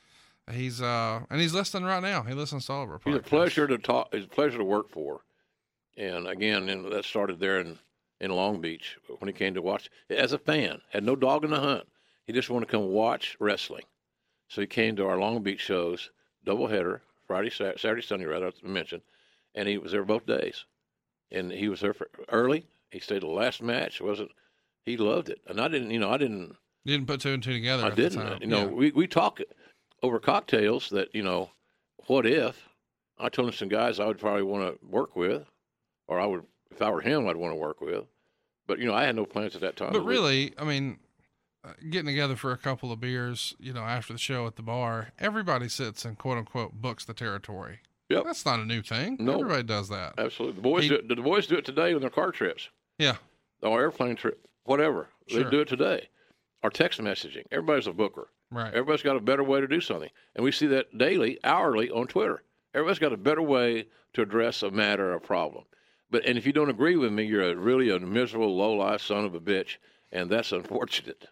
and he's listening right now. He listens to all of our podcasts. He's a pleasure to talk. He's a pleasure to work for. And again, that started there in Long Beach when he came to watch as a fan. Had no dog in the hunt. He just wanted to come watch wrestling. So he came to our Long Beach shows, doubleheader, Saturday, Sunday, rather, I mentioned, and he was there both days. And he was there for early. He stayed the last match. He loved it. And I didn't. You didn't put two and two together. I didn't. We talk over cocktails that, what if I told him some guys I would probably want to work with, or if I were him, I'd want to work with. But, I had no plans at that time. But really, I mean, getting together for a couple of beers, after the show at the bar, everybody sits and quote unquote books the territory. Yep. That's not a new thing. No. Everybody does that. Absolutely. The boys do it today on their car trips. Yeah. Or airplane trip, whatever. Sure. They do it today. Or text messaging. Everybody's a booker. Right. Everybody's got a better way to do something. And we see that daily, hourly on Twitter. Everybody's got a better way to address a matter or a problem. And if you don't agree with me, you're really a miserable, low-life son of a bitch, and that's unfortunate.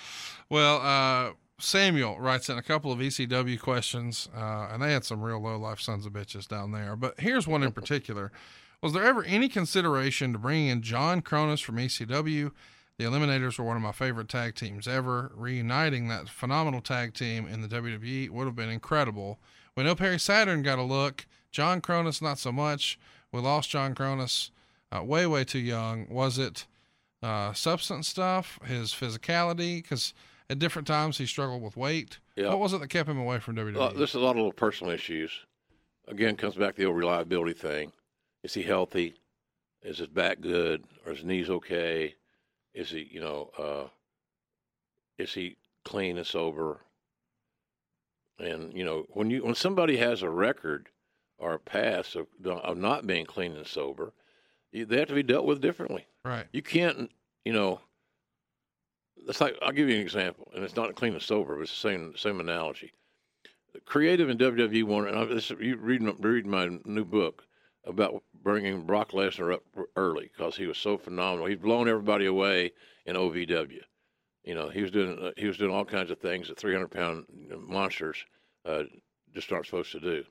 Well, Samuel writes in a couple of ECW questions, and they had some real low-life sons of bitches down there. But here's one in particular. Was there ever any consideration to bringing in John Cronus from ECW? The Eliminators were one of my favorite tag teams ever. Reuniting that phenomenal tag team in the WWE would have been incredible. We know Perry Saturn got a look. John Cronus, not so much. We lost John Cronus way, way too young. Was it substance stuff, his physicality? Because at different times he struggled with weight. Yeah. What was it that kept him away from WWE? There's a lot of little personal issues. Again, comes back to the old reliability thing. Is he healthy? Is his back good? Or his knees okay? Is he, is he clean and sober? And, when somebody has a record or a past of not being clean and sober, they have to be dealt with differently. Right. You can't, it's like, I'll give you an example, and it's not clean and sober, but it's the same analogy. Creative in WWE wanted, and you read my new book about bringing Brock Lesnar up early because he was so phenomenal. He's blown everybody away in OVW. He was doing all kinds of things that 300-pound monsters just aren't supposed to do.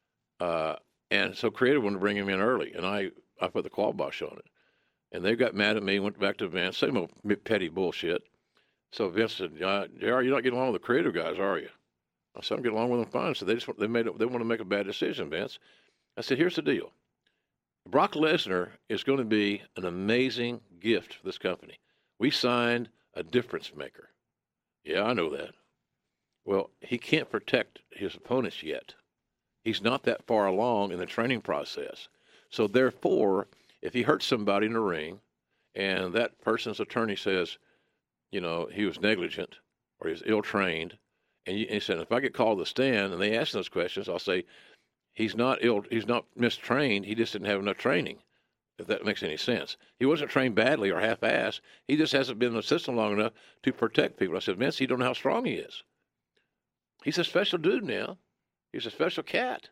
And so Creative wanted to bring him in early, and I put the kibosh on it. And they got mad at me, went back to Vince, same old petty bullshit. So Vince said, JR, you're not getting along with the Creative guys, are you? I said, I'm getting along with them fine. So they want to make a bad decision, Vince. I said, here's the deal. Brock Lesnar is going to be an amazing gift for this company. We signed a difference maker. Yeah, I know that. Well, he can't protect his opponents yet. He's not that far along in the training process. So therefore, if he hurts somebody in the ring and that person's attorney says, he was negligent or he's ill-trained, and he said, if I get called to the stand and they ask those questions, I'll say, he's not mistrained, he just didn't have enough training, if that makes any sense. He wasn't trained badly or half-assed. He just hasn't been in the system long enough to protect people. I said, Vince, you don't know how strong he is. He's a special dude now. He's a special cat.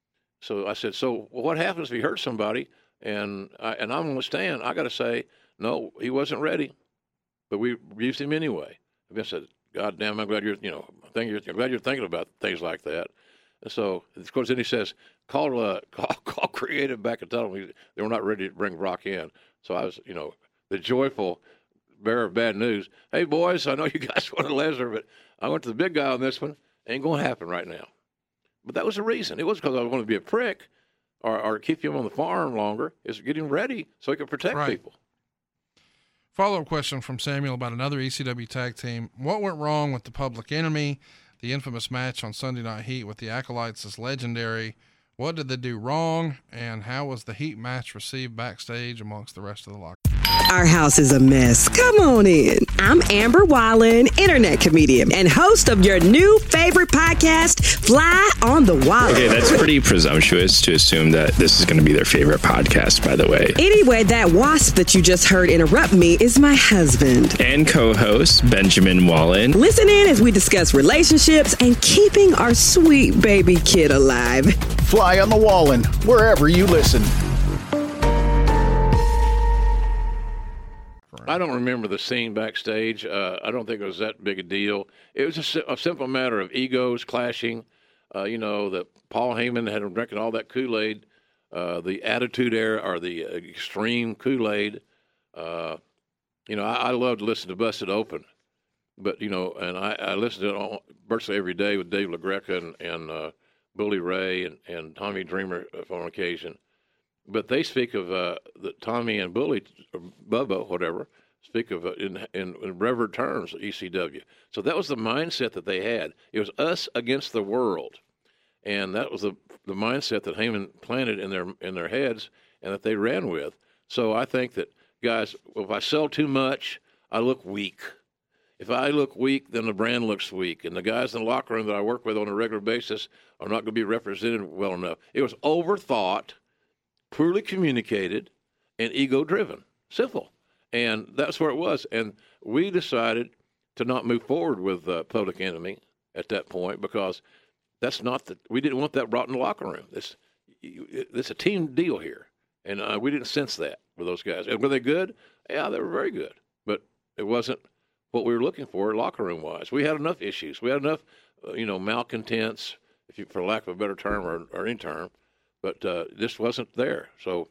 So I said, what happens if he hurts somebody and I'm on the stand? I got to say, no, he wasn't ready, but we used him anyway. Vince said, God damn, I'm glad you're thinking about things like that. And so, of course, then he says, call Creative back and tell them they were not ready to bring Brock in. So I was, the joyful bearer of bad news. Hey, boys, I know you guys wanted Lesnar, but I went to the big guy on this one. Ain't going to happen right now. But that was the reason. It wasn't because I wanted to be a prick or keep him on the farm longer. It's getting ready so he can protect people. Follow-up question from Samuel about another ECW tag team. What went wrong with the Public Enemy? The infamous match on Sunday Night Heat with the Acolytes is legendary. What did they do wrong? And how was the Heat match received backstage amongst the rest of the locker? Our house is a mess. Come on in. I'm Amber Wallen, internet comedian and host of your new favorite podcast, Fly on the Wall. Okay, that's pretty presumptuous to assume that this is going to be their favorite podcast, by the way. Anyway, that wasp that you just heard interrupt me is my husband. And co-host, Benjamin Wallen. Listen in as we discuss relationships and keeping our sweet baby kid alive. Fly Fly on the Wallin, wherever you listen. I don't remember the scene backstage. I don't think it was that big a deal. It was a simple matter of egos clashing. That Paul Heyman had him drinking all that Kool-Aid, the Attitude Era or the extreme Kool-Aid. I love to listen to Busted Open, but and I listen to it virtually every day with Dave LaGreca and Bully Ray and Tommy Dreamer on occasion. But they speak of Tommy and Bully, or Bubba, whatever, speak of in reverent terms, ECW. So that was the mindset that they had. It was us against the world. And that was the mindset that Heyman planted in their heads and that they ran with. So I think that, guys, if I sell too much, I look weak. If I look weak, then the brand looks weak. And the guys in the locker room that I work with on a regular basis are not going to be represented well enough. It was overthought, poorly communicated, and ego-driven. Simple. And that's where it was. And we decided to not move forward with Public Enemy at that point because we didn't want that brought in the locker room. This a team deal here. And we didn't sense that with those guys. And were they good? Yeah, they were very good. But it wasn't what we were looking for locker room-wise. We had enough issues. We had enough, malcontents, for lack of a better term or any term. But this wasn't there. So,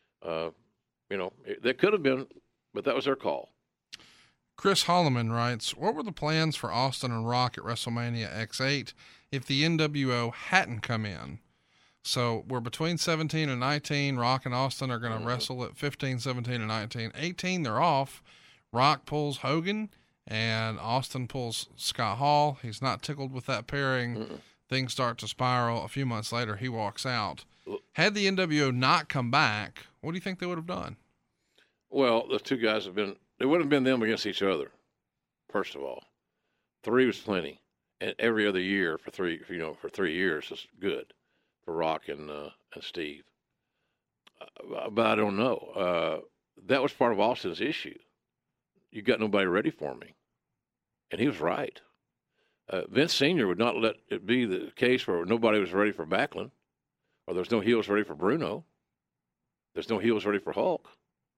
they could have been, but that was their call. Chris Holloman writes, what were the plans for Austin and Rock at WrestleMania X8 if the NWO hadn't come in? So we're between 17 and 19. Rock and Austin are going to wrestle at 15, 17, and 19. 18, they're off. Rock pulls Hogan, and Austin pulls Scott Hall. He's not tickled with that pairing. Things start to spiral. A few months later, he walks out. Had the NWO not come back, what do you think they would have done? Well, those two guys it wouldn't have been them against each other, first of all. 3 was plenty. And every other year for 3 years is good for Rock and Steve. But I don't know. That was part of Austin's issue. You got nobody ready for me. And he was right. Vince Sr. would not let it be the case where nobody was ready for Backlund, or there's no heels ready for Bruno. There's no heels ready for Hulk.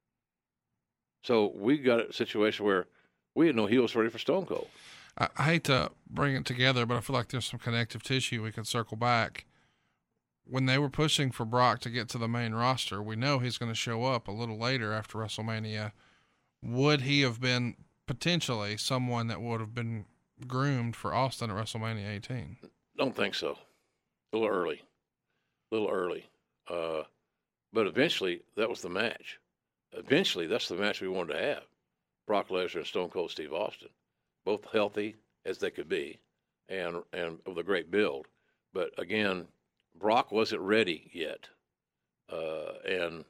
So we got a situation where we had no heels ready for Stone Cold. I hate to bring it together, but I feel like there's some connective tissue we could circle back. When they were pushing for Brock to get to the main roster, we know he's going to show up a little later after WrestleMania. Would he have been potentially someone that would have been groomed for Austin at WrestleMania 18? Don't think so. A little early. But eventually, that was the match. Eventually, that's the match we wanted to have. Brock Lesnar and Stone Cold Steve Austin. Both healthy as they could be and with a great build. But again, Brock wasn't ready yet. And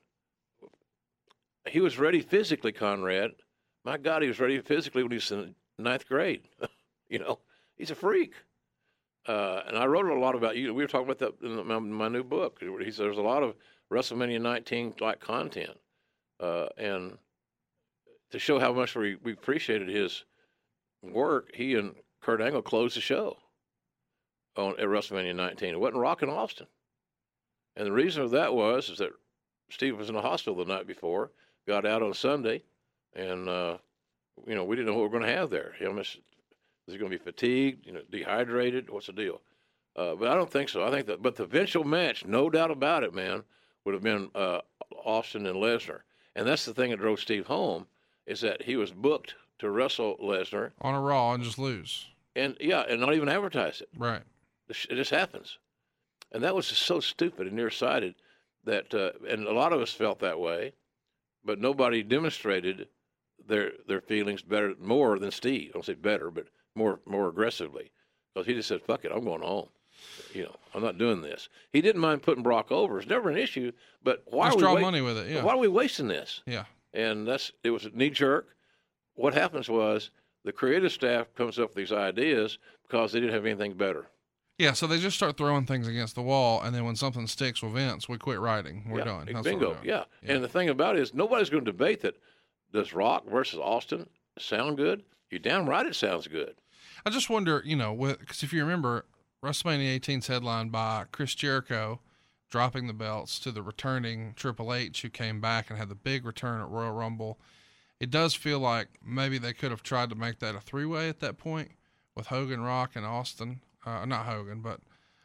he was ready physically, Conrad. My God, he was ready physically when he was in 9th grade. He's a freak. And I wrote a lot about you. We were talking about that in my new book. He said there's a lot of WrestleMania 19-like content. And to show how much we appreciated his work, he and Kurt Angle closed the show at WrestleMania 19. It wasn't Rock and Austin. And the reason of that is that Steve was in the hospital the night before, got out on Sunday, and, we didn't know what we were going to have there. Was he going to be fatigued, dehydrated? What's the deal? But I don't think so. I think but the eventual match, no doubt about it, man, would have been Austin and Lesnar. And that's the thing that drove Steve home, is that he was booked to wrestle Lesnar on a Raw and just lose. And not even advertise it. Right. It just happens. And that was just so stupid and nearsighted that, and a lot of us felt that way, but nobody demonstrated their feelings more than Steve. I don't say better, but more aggressively. Because he just said, fuck it, I'm going home. I'm not doing this. He didn't mind putting Brock over. It's never an issue, but why just draw money with it, yeah. Why are we wasting this? Yeah. And it was a knee jerk. What happens was the creative staff comes up with these ideas because they didn't have anything better. Yeah, so they just start throwing things against the wall, and then when something sticks with Vince, we quit writing. We're done. That's bingo. Yeah. And the thing about it is nobody's going to debate that. Does Rock versus Austin sound good? You're damn right it sounds good. I just wonder, because if you remember, WrestleMania 18's headlined by Chris Jericho, dropping the belts to the returning Triple H, who came back and had the big return at Royal Rumble. It does feel like maybe they could have tried to make that a three-way at that point with Hogan, Rock, and Austin. Not Hogan, but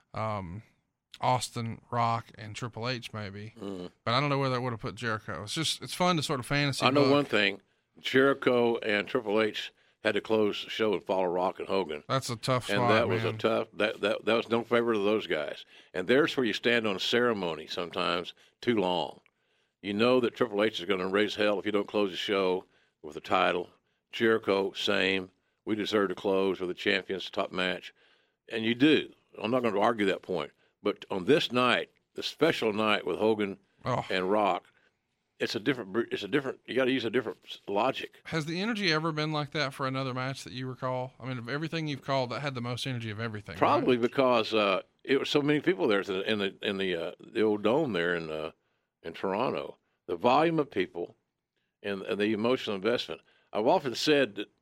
Austin, Rock, and Triple H maybe. But I don't know where that would have put Jericho. It's fun to sort of fantasy. I know one thing: Jericho and Triple H had to close the show and follow Rock and Hogan. That's a tough spot, and that was man. a tough. That was no favor to those guys. And there's where you stand on ceremony sometimes too long. You know that Triple H is going to raise hell if you don't close the show with the title. Jericho, same. We deserve to close with the champions, top match. And you do. I'm not going to argue that point. But on this night, the special night with Hogan and Rock, it's a different. You got to use a different logic. Has the energy ever been like that for another match that you recall? I mean, of everything you've called, that had the most energy of everything. Probably right? Because it was so many people there in the old dome there in Toronto. The volume of people and the emotional investment. I've often said that,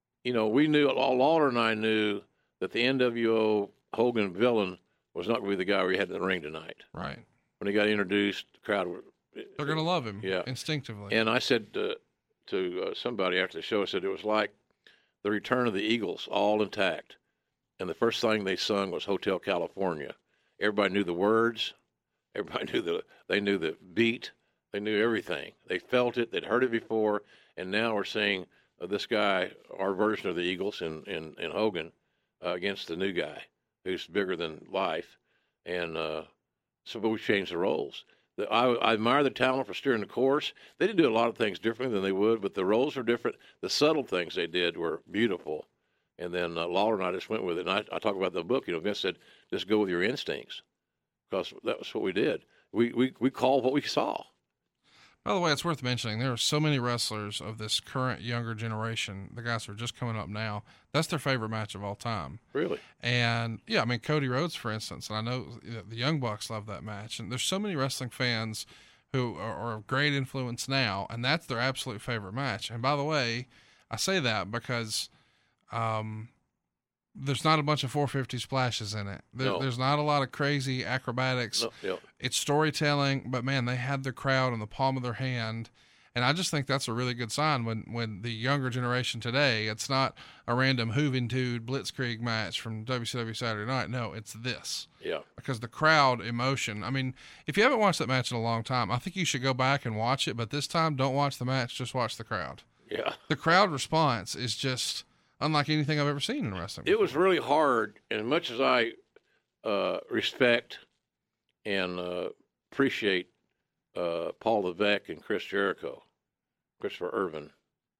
we knew, Lawler and I knew that the NWO Hogan villain was not going to be the guy we had in the ring tonight. Right. When he got introduced, the crowd they're going to love him. Yeah. Instinctively. And I said to somebody after the show, I said it was like the return of the Eagles, all intact. And the first thing they sung was Hotel California. Everybody knew the words. Everybody knew the beat. They knew everything. They felt it. They'd heard it before. And now we're seeing this guy, our version of the Eagles in Hogan, against the new guy who's bigger than life. And but we changed the roles. I admire the talent for steering the course. They didn't do a lot of things differently than they would, but the roles were different. The subtle things they did were beautiful. And then Lawler and I just went with it. And I talk about the book. Vince said, just go with your instincts, because that was what we did. We called what we saw. By the way, it's worth mentioning, there are so many wrestlers of this current younger generation, the guys who are just coming up now, that's their favorite match of all time. Really? And, yeah, I mean, Cody Rhodes, for instance, and I know the Young Bucks love that match. And there's so many wrestling fans who are of great influence now, and that's their absolute favorite match. And, by the way, I say that because there's not a bunch of 450 splashes in it. There's not a lot of crazy acrobatics. No. It's storytelling, but man, they had the crowd in the palm of their hand. And I just think that's a really good sign when the younger generation today, it's not a random Juventud Blitzkrieg match from WCW Saturday Night. No, it's this. Yeah. Because the crowd emotion. I mean, if you haven't watched that match in a long time, I think you should go back and watch it. But this time, don't watch the match, just watch the crowd. Yeah. The crowd response is just unlike anything I've ever seen in wrestling before. It was really hard, and as much as I respect and appreciate Paul Levesque and Chris Jericho, Christopher Irvin,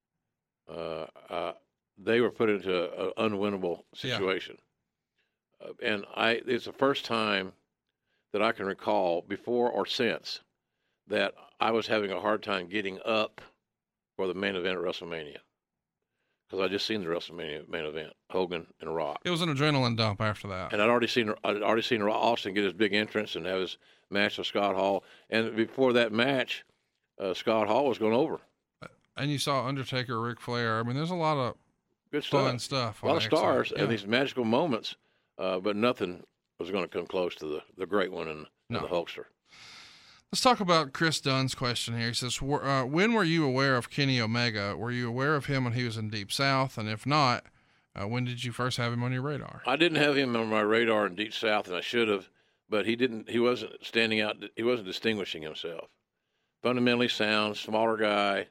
they were put into an unwinnable situation. Yeah. And it's the first time that I can recall, before or since, that I was having a hard time getting up for the main event at WrestleMania. Because I just seen the WrestleMania main event, Hogan and Rock. It was an adrenaline dump after that. And I'd already seen Austin get his big entrance and have his match with Scott Hall. And before that match, Scott Hall was going over. And you saw Undertaker, Ric Flair. I mean, there's a lot of good fun stuff. A lot of stars and these magical moments, but nothing was going to come close to the great one in the Hulkster. Let's talk about Chris Dunn's question here. He says, when were you aware of Kenny Omega? Were you aware of him when he was in Deep South? And if not, when did you first have him on your radar? I didn't have him on my radar in Deep South, and I should have, but he wasn't standing out. He wasn't distinguishing himself. Fundamentally sound, smaller guy,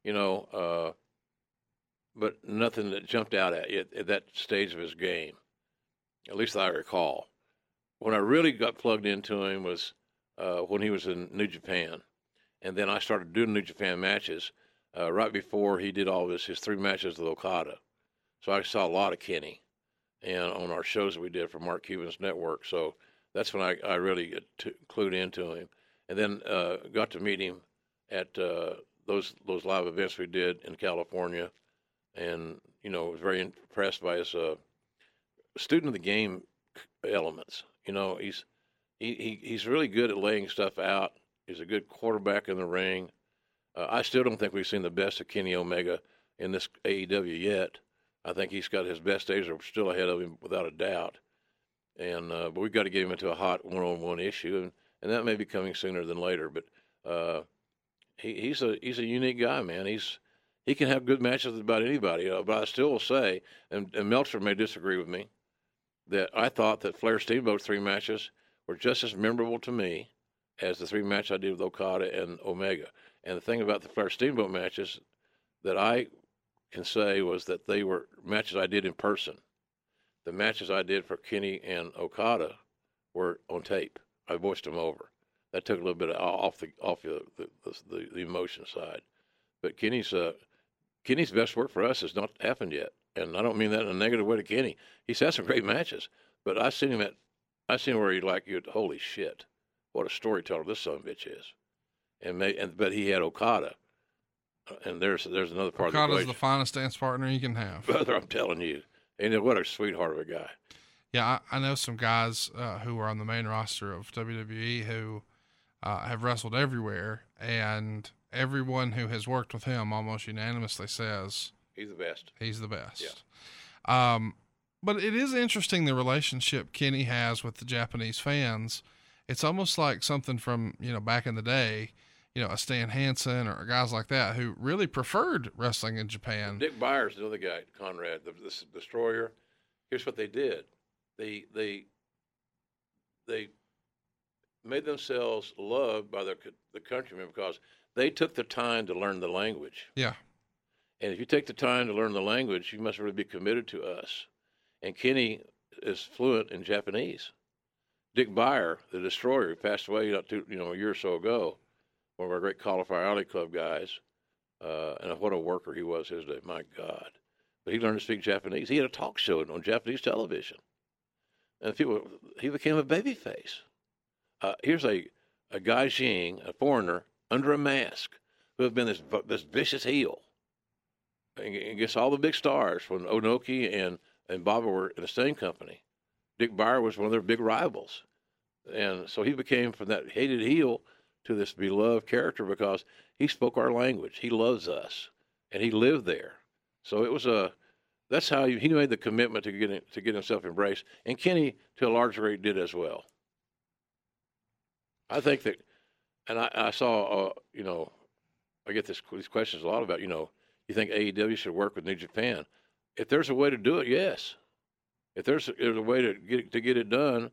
but nothing that jumped out at you at that stage of his game, at least I recall. When I really got plugged into him was when he was in New Japan. And then I started doing New Japan matches right before he did all his 3 matches with Okada. So I saw a lot of Kenny and on our shows that we did for Mark Cuban's network. So that's when I really clued into him. And then got to meet him at those live events we did in California. And, was very impressed by his student of the game elements. He's really good at laying stuff out. He's a good quarterback in the ring. I still don't think we've seen the best of Kenny Omega in this AEW yet. I think he's got his best days are still ahead of him without a doubt. And but we've got to get him into a hot one-on-one issue, and that may be coming sooner than later. But he's a unique guy, man. He can have good matches with about anybody. But I still will say, and Meltzer may disagree with me, that I thought that Flair Steamboat's 3 matches were just as memorable to me as the 3 matches I did with Okada and Omega. And the thing about the Flair Steamboat matches that I can say was that they were matches I did in person. The matches I did for Kenny and Okada were on tape. I voiced them over. That took a little bit off the emotion side. But Kenny's best work for us has not happened yet, and I don't mean that in a negative way to Kenny. He's had some great matches, but I seen him where he holy shit, what a storyteller this son of a bitch is, but he had Okada, and there's another part. Okada's of the equation. The finest dance partner you can have, brother. I'm telling you, and what a sweetheart of a guy. Yeah, I know some guys who are on the main roster of WWE who have wrestled everywhere, and everyone who has worked with him almost unanimously says he's the best. He's the best. Yeah. But it is interesting the relationship Kenny has with the Japanese fans. It's almost like something from, back in the day, a Stan Hansen or guys like that who really preferred wrestling in Japan. Dick Byers, the other guy, Conrad, the Destroyer. Here's what they did. They made themselves loved by the countrymen because they took the time to learn the language. Yeah. And if you take the time to learn the language, you must really be committed to us. And Kenny is fluent in Japanese. Dick Byer, the Destroyer, who passed away a year or so ago, one of our great Cauliflower Alley Club guys, and what a worker he was his day, my God. But he learned to speak Japanese. He had a talk show on Japanese television. And he became a babyface. Here's a gaijin, a foreigner, under a mask, who have been this vicious heel against all the big stars when Onoki and Baba were in the same company. Dick Byer was one of their big rivals. And so he became from that hated heel to this beloved character because he spoke our language. He loves us, and he lived there. So it was that's how he made the commitment to get himself embraced. And Kenny, to a large degree, did as well. I think that, and I saw, I get these questions a lot about, you think AEW should work with New Japan? If there's a way to do it, yes. If there's a way to get it done,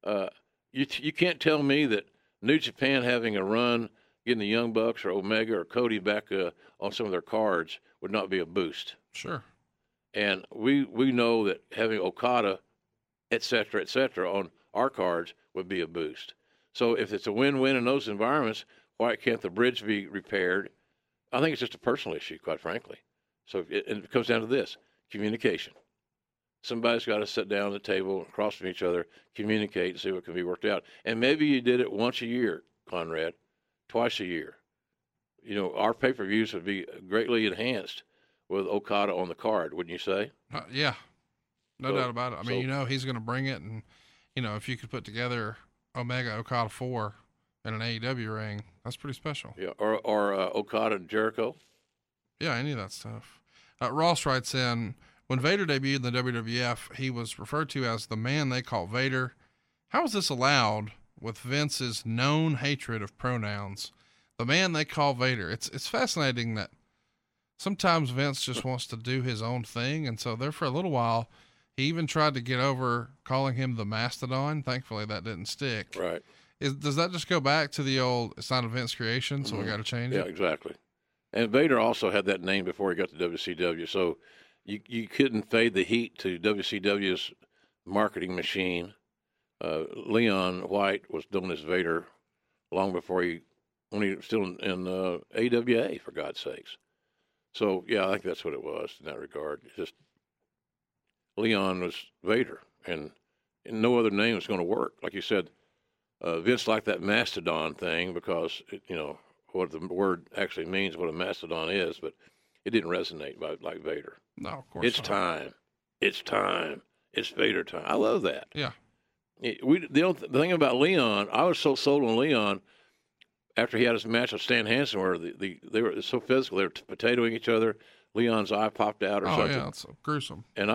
you can't tell me that New Japan having a run, getting the Young Bucks or Omega or Cody back on some of their cards would not be a boost. Sure. And we know that having Okada, et cetera, on our cards would be a boost. So if it's a win-win in those environments, why can't the bridge be repaired? I think it's just a personal issue, quite frankly. So it comes down to this, communication. Somebody's got to sit down at the table across from each other, communicate, and see what can be worked out. And maybe you did it once a year, Conrad, twice a year. Our pay-per-views would be greatly enhanced with Okada on the card, wouldn't you say? Yeah, no doubt about it. I mean, he's going to bring it, and, if you could put together Omega Okada 4 in an AEW ring, that's pretty special. Yeah, or Okada and Jericho. Yeah, any of that stuff. Ross writes in, when Vader debuted in the WWF, he was referred to as the man they call Vader. How is this allowed with Vince's known hatred of pronouns? The man they call Vader. It's fascinating that sometimes Vince just wants to do his own thing, and so there for a little while, he even tried to get over calling him the Mastodon. Thankfully, that didn't stick. Right. Does that just go back to the old, it's not a Vince creation, so we got to change it? Yeah, exactly. And Vader also had that name before he got to WCW, so you couldn't fade the heat to WCW's marketing machine. Leon White was known as Vader long before when he was still in AWA, for God's sakes. So, yeah, I think that's what it was in that regard. It's just Leon was Vader, and no other name was going to work. Like you said, Vince liked that Mastodon thing because, what the word actually means, what a Mastodon is, but it didn't resonate like Vader. No, of course It's not. time. It's time. It's Vader time. I love that. Yeah. The thing about Leon, I was so sold on Leon after he had his match with Stan Hansen, where they were so physical, they were potatoing each other. Leon's eye popped out or something. Oh yeah, it's so gruesome. And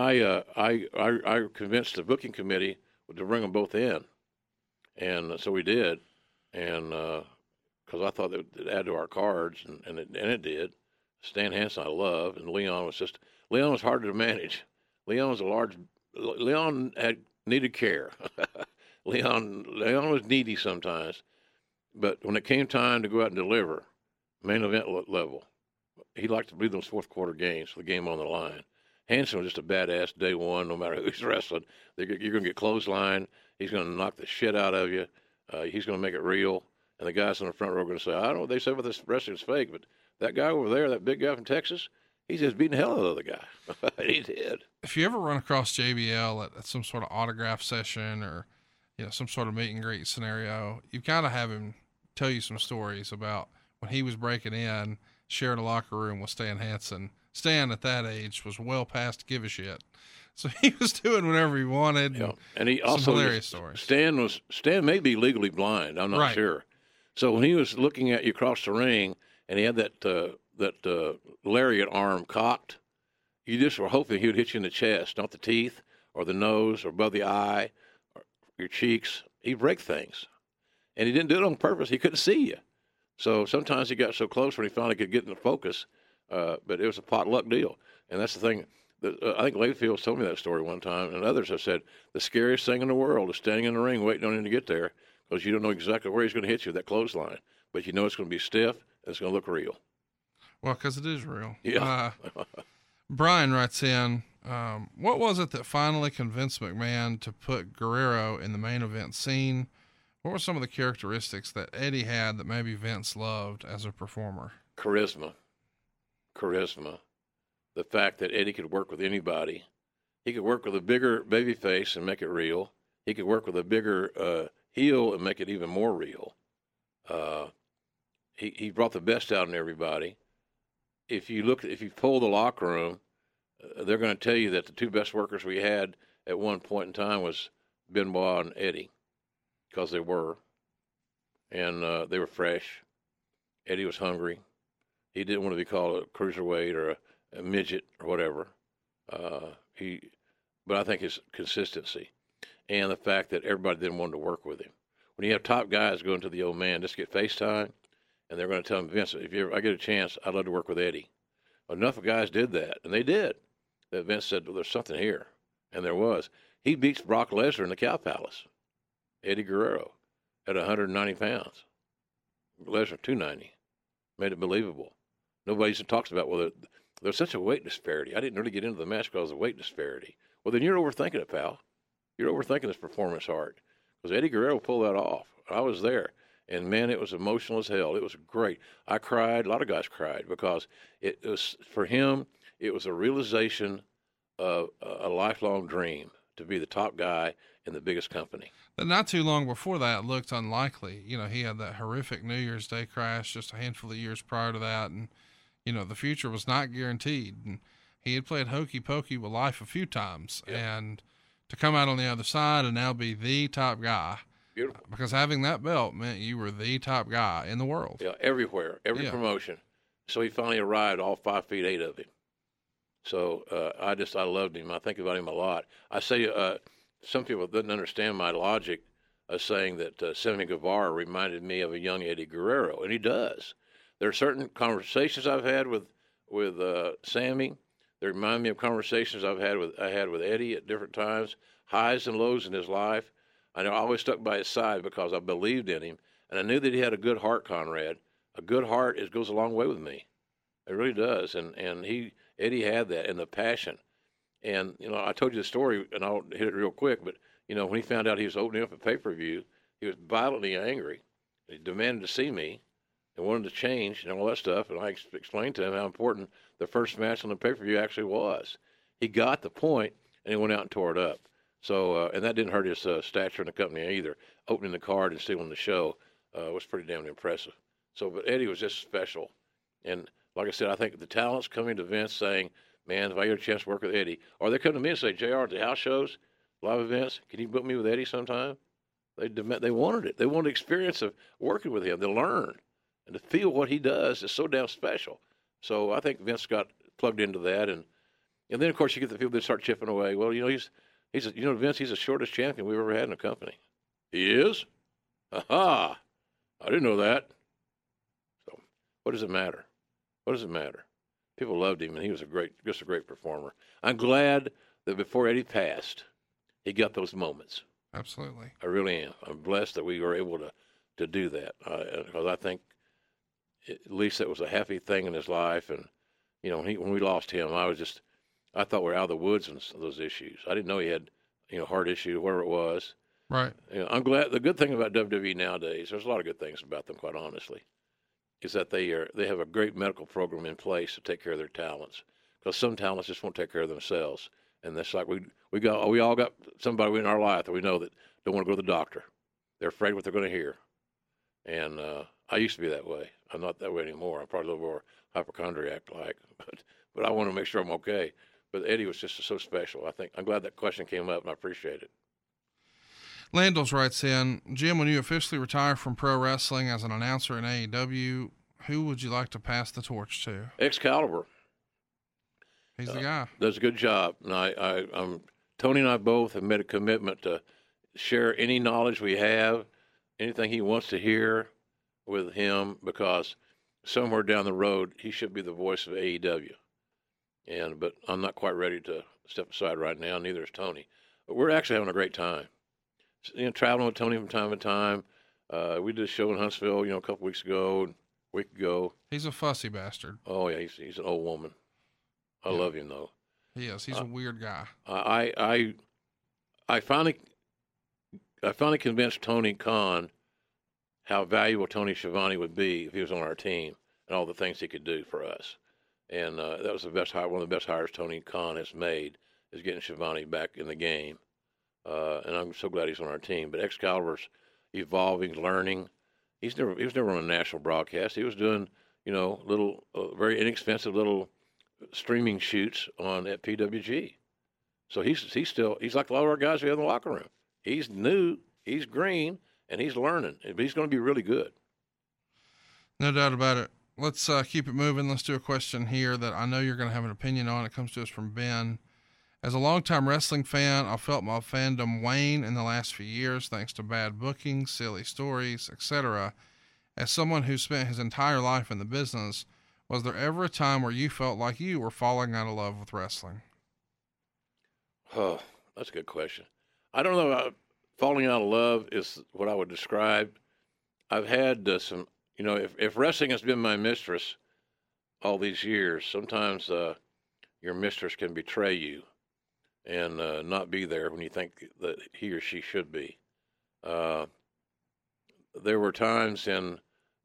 I convinced the booking committee to bring them both in, and so we did. and because I thought it would add to our cards, and it did. Stan Hansen I love, and Leon was harder to manage. Leon had needed care. Leon was needy sometimes, but when it came time to go out and deliver, main event level, he liked to be those fourth quarter games, the game on the line. Hansen was just a badass day one, no matter who he's wrestling. You're going to get clothesline. He's going to knock the shit out of you. He's going to make it real. And the guys in the front row are going to say, I don't know what they say about this wrestling's fake, but that guy over there, that big guy from Texas, he's just beating the hell out of the other guy. He did. If you ever run across JBL at some sort of autograph session or some sort of meet and greet scenario, you kind of have him tell you some stories about when he was breaking in, sharing a locker room with Stan Hansen. Stan at that age was well past give a shit. So he was doing whatever he wanted. Yeah. And he also, hilarious stories. Stan may be legally blind. I'm not sure. So when he was looking at you across the ring and he had that lariat arm cocked, you just were hoping he would hit you in the chest, not the teeth or the nose or above the eye or your cheeks. He'd break things. And he didn't do it on purpose. He couldn't see you. So sometimes he got so close when he finally could get in the focus, but it was a potluck deal. And that's the thing. I think Layfield told me that story one time, and others have said the scariest thing in the world is standing in the ring waiting on him to get there because you don't know exactly where he's going to hit you, that clothesline. But you know it's going to be stiff and it's going to look real. Well, because it is real. Yeah. Brian writes in, what was it that finally convinced McMahon to put Guerrero in the main event scene? What were some of the characteristics that Eddie had that maybe Vince loved as a performer? Charisma. The fact that Eddie could work with anybody. He could work with a bigger baby face and make it real. He could work with a bigger heel and make it even more real. He brought the best out in everybody. If you poll the locker room, they're going to tell you that the two best workers we had at one point in time was Benoit and Eddie, because they were. And they were fresh. Eddie was hungry. He didn't want to be called a cruiserweight or a midget or whatever. But I think his consistency and the fact that everybody didn't want to work with him. When you have top guys going to the old man, just get FaceTime, and they're going to tell him, Vince, if I get a chance, I'd love to work with Eddie. Enough of guys did that, and they did. That Vince said, well, there's something here. And there was. He beats Brock Lesnar in the Cow Palace. Eddie Guerrero at 190 pounds. Lesnar 290. Made it believable. Nobody talks about, well, there's such a weight disparity. I didn't really get into the match because of the weight disparity. Well, then you're overthinking it, pal. You're overthinking this performance art. Because Eddie Guerrero pulled that off. I was there. And, man, it was emotional as hell. It was great. I cried. A lot of guys cried because it was, for him, it was a realization of a lifelong dream to be the top guy in the biggest company. But not too long before that, it looked unlikely. He had that horrific New Year's Day crash just a handful of years prior to that. And, the future was not guaranteed. And he had played hokey pokey with life a few times. Yeah. And to come out on the other side and now be the top guy. Beautiful. Because having that belt meant you were the top guy in the world. Yeah, everywhere, every promotion. So he finally arrived, all 5'8" of him. So I loved him. I think about him a lot. I say some people didn't understand my logic of saying that Sammy Guevara reminded me of a young Eddie Guerrero, and he does. There are certain conversations I've had with Sammy. They remind me of conversations I had with Eddie at different times, highs and lows in his life. I always stuck by his side because I believed in him, and I knew that he had a good heart, Conrad. A good heart goes a long way with me. It really does, and Eddie had that and the passion. And I told you the story, and I'll hit it real quick. But when he found out he was opening up a pay-per-view, he was violently angry. He demanded to see me and wanted to change and all that stuff. And I explained to him how important the first match on the pay-per-view actually was. He got the point, and he went out and tore it up. So, and that didn't hurt his stature in the company either. Opening the card and stealing the show was pretty damn impressive. So, but Eddie was just special. And like I said, I think the talent's coming to Vince saying, man, if I get a chance to work with Eddie, or they come to me and say, JR, at the house shows, live events, can you book me with Eddie sometime? They wanted it. They wanted the experience of working with him, to learn, and to feel what he does is so damn special. So I think Vince got plugged into that. And then, of course, you get the people that start chipping away. Well, Vince, he's the shortest champion we've ever had in a company. He is? Aha! I didn't know that. So what does it matter? What does it matter? People loved him, and he was just a great performer. I'm glad that before Eddie passed, he got those moments. Absolutely. I really am. I'm blessed that we were able to do that, because I think at least that was a happy thing in his life. And, you know, when we lost him, I thought we were out of the woods on those issues. I didn't know he had, heart issue, whatever it was. Right. I'm glad. The good thing about WWE nowadays, there's a lot of good things about them, quite honestly, is that they have a great medical program in place to take care of their talents. Because some talents just won't take care of themselves, and that's like we all got somebody in our life that we know that don't want to go to the doctor. They're afraid what they're going to hear, and I used to be that way. I'm not that way anymore. I'm probably a little more hypochondriac-like, but I want to make sure I'm okay. But Eddie was just so special. I'm glad that question came up, and I appreciate it. Landals writes in, Jim, when you officially retire from pro wrestling as an announcer in AEW, who would you like to pass the torch to? Excalibur. He's the guy. Does a good job. And Tony and I both have made a commitment to share any knowledge we have, anything he wants to hear with him, because somewhere down the road he should be the voice of AEW. But I'm not quite ready to step aside right now. Neither is Tony. But we're actually having a great time. Traveling with Tony from time to time. We did a show in Huntsville, a couple weeks ago, a week ago. He's a fussy bastard. Oh yeah, he's an old woman. I love him though. He is. He's a weird guy. I finally convinced Tony Khan how valuable Tony Schiavone would be if he was on our team and all the things he could do for us. And that was one of the best hires Tony Khan has made, is getting Schiavone back in the game. And I'm so glad he's on our team. But Excalibur's evolving, learning. He was never on a national broadcast. He was doing, little, very inexpensive little streaming shoots at PWG. So he's like a lot of our guys we have in the locker room. He's new, he's green, and he's learning. But he's going to be really good. No doubt about it. Let's keep it moving. Let's do a question here that I know you're going to have an opinion on. It comes to us from Ben. As a longtime wrestling fan, I felt my fandom wane in the last few years thanks to bad booking, silly stories, etc. As someone who spent his entire life in the business, was there ever a time where you felt like you were falling out of love with wrestling? Oh, that's a good question. I don't know about falling out of love is what I would describe. I've had some, if wrestling has been my mistress all these years, sometimes your mistress can betray you and not be there when you think that he or she should be. There were times in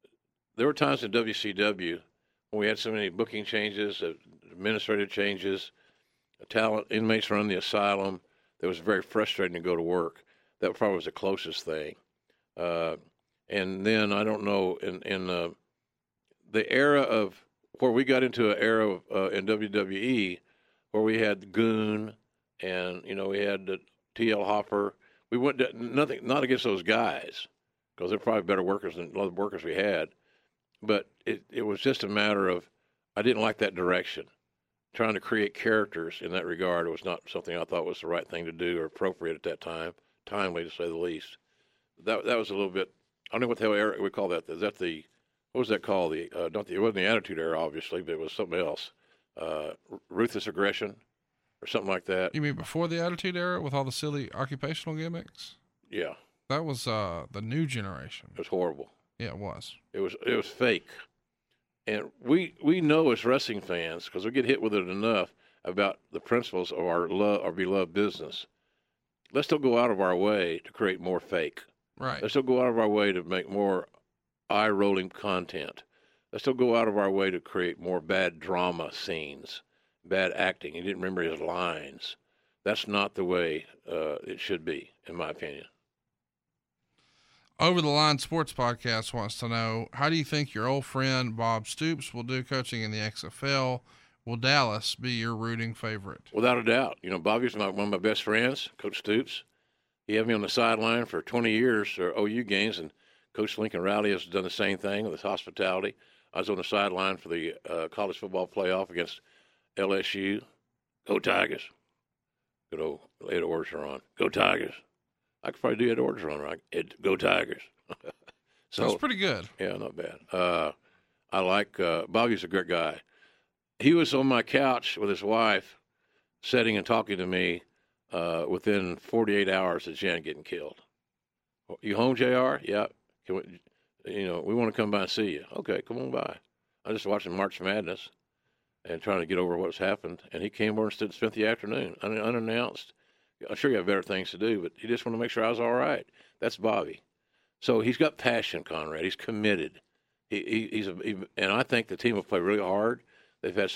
WCW when we had so many booking changes, administrative changes, inmates running the asylum. That was very frustrating to go to work. That probably was the closest thing. And then I don't know, in the era of where we got into an era of, in WWE where we had Goon and we had T.L. Hopper. We went not against those guys because they're probably better workers than a lot of the workers we had. But it was just a matter of I didn't like that direction. Trying to create characters in that regard was not something I thought was the right thing to do or appropriate at that time, timely to say the least. That was a little bit. I don't know what the hell era we call that. Is that what was that called? It wasn't the Attitude Era, obviously, but it was something else. Ruthless Aggression or something like that. You mean before the Attitude Era with all the silly occupational gimmicks? Yeah. That was the new generation. It was horrible. Yeah, it was. It was fake. And we know as wrestling fans, because we get hit with it enough about the principles of our beloved business. Let's still go out of our way to create more fake. Right. Let's still go out of our way to make more eye-rolling content. Let's still go out of our way to create more bad drama scenes, bad acting. He didn't remember his lines. That's not the way it should be, in my opinion. Over the Line Sports Podcast wants to know, how do you think your old friend Bob Stoops will do coaching in the XFL? Will Dallas be your rooting favorite? Without a doubt. Bobby's one of my best friends, Coach Stoops. He had me on the sideline for 20 years for OU games, and Coach Lincoln Riley has done the same thing with his hospitality. I was on the sideline for the college football playoff against LSU. Go Tigers. Good old Ed Orgeron. Go Tigers. I could probably do Ed Orgeron, right? Go Tigers. So that's pretty good. Yeah, not bad. I like Bobby's a great guy. He was on my couch with his wife, sitting and talking to me within 48 hours of Jan getting killed. You home, JR? Yeah. We want to come by and see you. Okay, come on by. I'm just watching March Madness and trying to get over what's happened. And he came over and spent the afternoon unannounced. I'm sure you have better things to do, but he just wanted to make sure I was all right. That's Bobby. So he's got passion, Conrad. He's committed. He's I think the team will play really hard. He's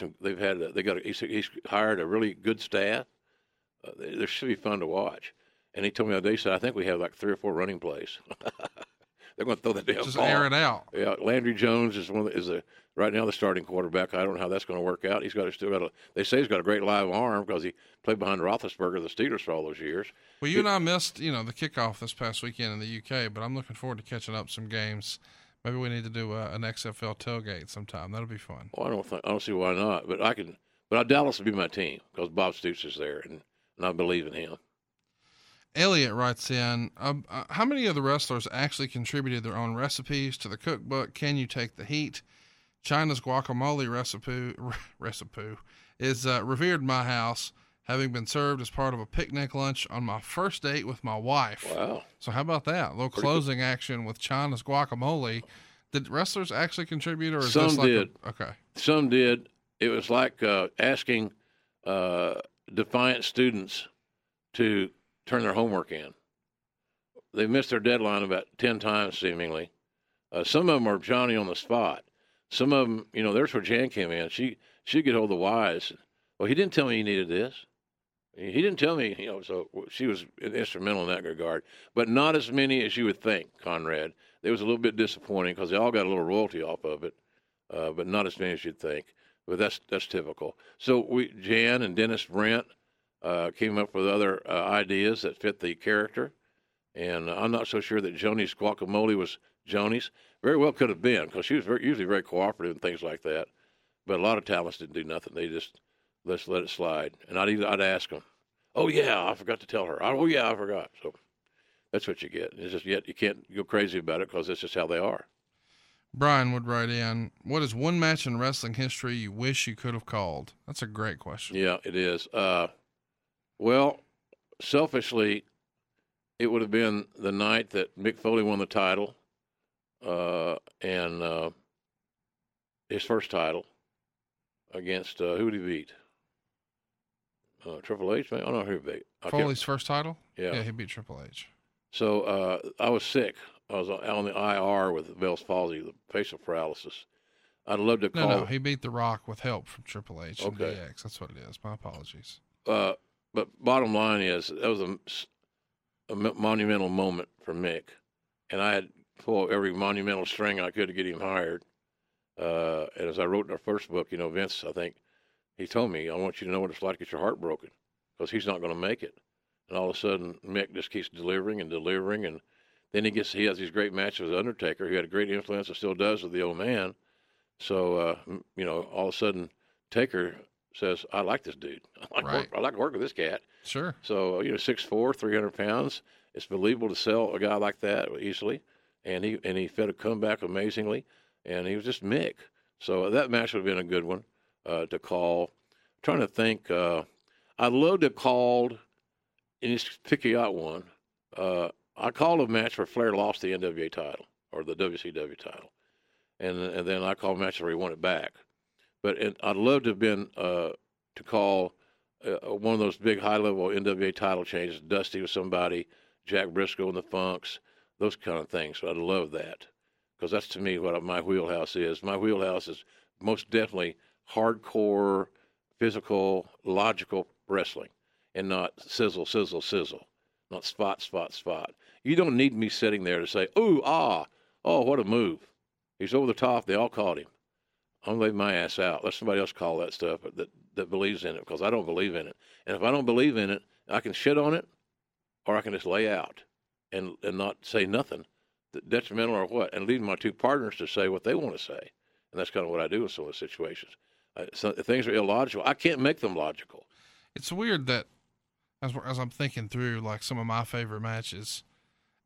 hired a really good staff. They should be fun to watch. And he told me the other day, he said, I think we have like 3 or 4 running plays. They're going to throw that damn just ball. Air it out. Yeah, Landry Jones is right now the starting quarterback. I don't know how that's going to work out. They say he's got a great live arm because he played behind Roethlisberger, the Steelers, for all those years. Well, you and I missed, the kickoff this past weekend in the UK, but I'm looking forward to catching up some games. Maybe we need to do an XFL tailgate sometime. That'll be fun. Well, I don't see why not. But Dallas will be my team because Bob Stoops is there, and I believe in him. Elliot writes in, how many of the wrestlers actually contributed their own recipes to the cookbook? Can you take the heat? China's guacamole recipe is revered in my house, having been served as part of a picnic lunch on my first date with my wife. Wow. So how about that? A little closing action with China's guacamole. Did wrestlers actually contribute, or is Some this like did. Okay. Some did. It was like asking defiant students to turn their homework in. They missed their deadline about 10 times, seemingly. Some of them are Johnny on the spot. Some of them, there's where Jan came in. She'd get hold of the wise. Well, he didn't tell me he needed this. He didn't tell me, so she was instrumental in that regard. But not as many as you would think, Conrad. It was a little bit disappointing because they all got a little royalty off of it, but not as many as you'd think. But that's typical. So Jan and Dennis Brent came up with other ideas that fit the character. And I'm not so sure that Joni's guacamole was Joni's. Very well could have been, because she was usually very cooperative and things like that. But a lot of talents didn't do nothing. They just let it slide. And I'd ask them, oh, yeah, I forgot to tell her. Oh, yeah, I forgot. So that's what you get. It's just you can't go crazy about it because that's just how they are. Brian would write in, what is one match in wrestling history you wish you could have called? That's a great question. Yeah, it is. Well, selfishly, it would have been the night that Mick Foley won the title and his first title against who did he beat? Triple H, man? I don't know who he beat. Foley's first title? Yeah, he beat Triple H. So I was sick. I was on the IR with Bell's palsy, the facial paralysis. I'd love to call. No, he beat The Rock with help from Triple H and Okay. DX. That's what it is. My apologies. But bottom line is, that was a monumental moment for Mick. And I had pulled every monumental string I could to get him hired. And as I wrote in our first book, Vince, I think, he told me, I want you to know what it's like to get your heart broken, because he's not going to make it. And all of a sudden, Mick just keeps delivering. And then he has these great matches with Undertaker, who had a great influence and still does with the old man. So, all of a sudden, Taker says, I like this dude. I like to work with this cat. Sure. So, 6'4", 300 pounds. It's believable to sell a guy like that easily. And he fed a comeback amazingly. And he was just Mick. So that match would have been a good one to call. I'm trying to think. I'd love to have called, and just pick you out one. I called a match where Flair lost the NWA title or the WCW title. And then I called a match where he won it back. But I'd love to have been to call one of those big high-level NWA title changes, Dusty with somebody, Jack Briscoe and the Funks, those kind of things. So I'd love that, because that's, to me, what my wheelhouse is. My wheelhouse is most definitely hardcore, physical, logical wrestling, and not sizzle, sizzle, sizzle, not spot, spot, spot. You don't need me sitting there to say, ooh, ah, oh, what a move. He's over the top. They all caught him. I'm leaving my ass out. Let somebody else call that stuff that believes in it, because I don't believe in it. And if I don't believe in it, I can shit on it, or I can just lay out and not say nothing detrimental or what, and leave my two partners to say what they want to say. And that's kind of what I do in some of the situations. Things are illogical. I can't make them logical. It's weird that as I'm thinking through, like, some of my favorite matches,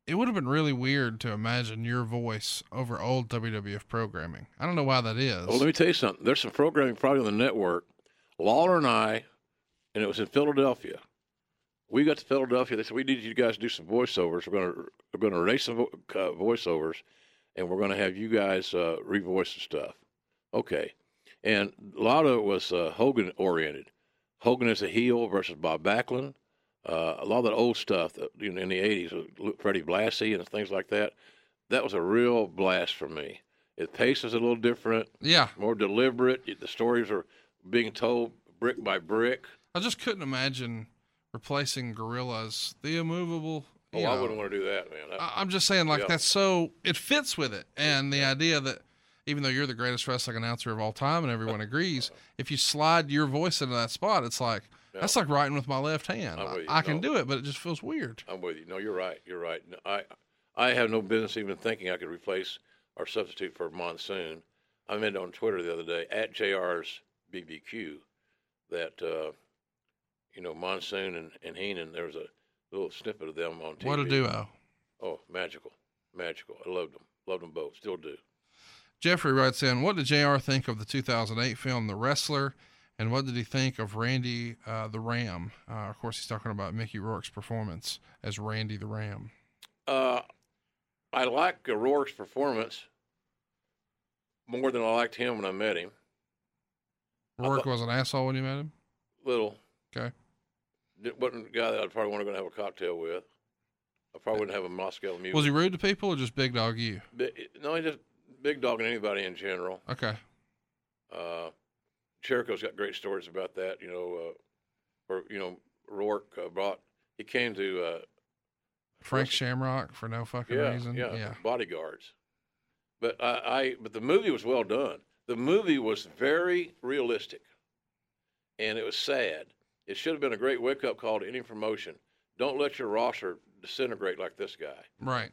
it would have been really weird to imagine your voice over old WWF programming. I don't know why that is. Well, let me tell you something. There's some programming probably on the network. Lawler and I, and it was in Philadelphia. We got to Philadelphia. They said, we need you guys to do some voiceovers. We're going to erase some voiceovers, and we're going to have you guys revoice the stuff. Okay. And a lot of it was Hogan-oriented. Hogan is a heel versus Bob Backlund. A lot of that old stuff in the 80s, Freddie Blassie and things like that, that was a real blast for me. The pace was a little different. Yeah. More deliberate. The stories are being told brick by brick. I just couldn't imagine replacing Gorilla's The Immovable. I wouldn't want to do that, man. I'm just saying, that's so, it fits with it. And the idea that even though you're the greatest wrestling announcer of all time and everyone agrees, if you slide your voice into that spot, it's like, that's like writing with my left hand. I can do it, but it just feels weird. I'm with you. No, you're right. You're right. No, I have no business even thinking I could replace or substitute for Monsoon. I meant on Twitter the other day, at JR's BBQ, that, Monsoon and Heenan, there was a little snippet of them on TV. What a duo. Oh, magical. Magical. I loved them. Loved them both. Still do. Jeffrey writes in, what did JR think of the 2008 film The Wrestler? And what did he think of Randy the Ram? Of course, he's talking about Mickey Rourke's performance as Randy the Ram. I like Rourke's performance more than I liked him when I met him. Rourke was an asshole when you met him? Little. Okay. Wasn't a guy that I'd probably want to go and have a cocktail with. I probably wouldn't have a Moscow Mule. Was he rude to people or just big dog you? No, he just big dogging anybody in general. Okay. Jericho's got great stories about that, Rourke he came to Frank Shamrock for no fucking reason. Yeah, bodyguards. But but the movie was well done. The movie was very realistic, and it was sad. It should have been a great wake-up call to any promotion. Don't let your roster disintegrate like this guy. Right.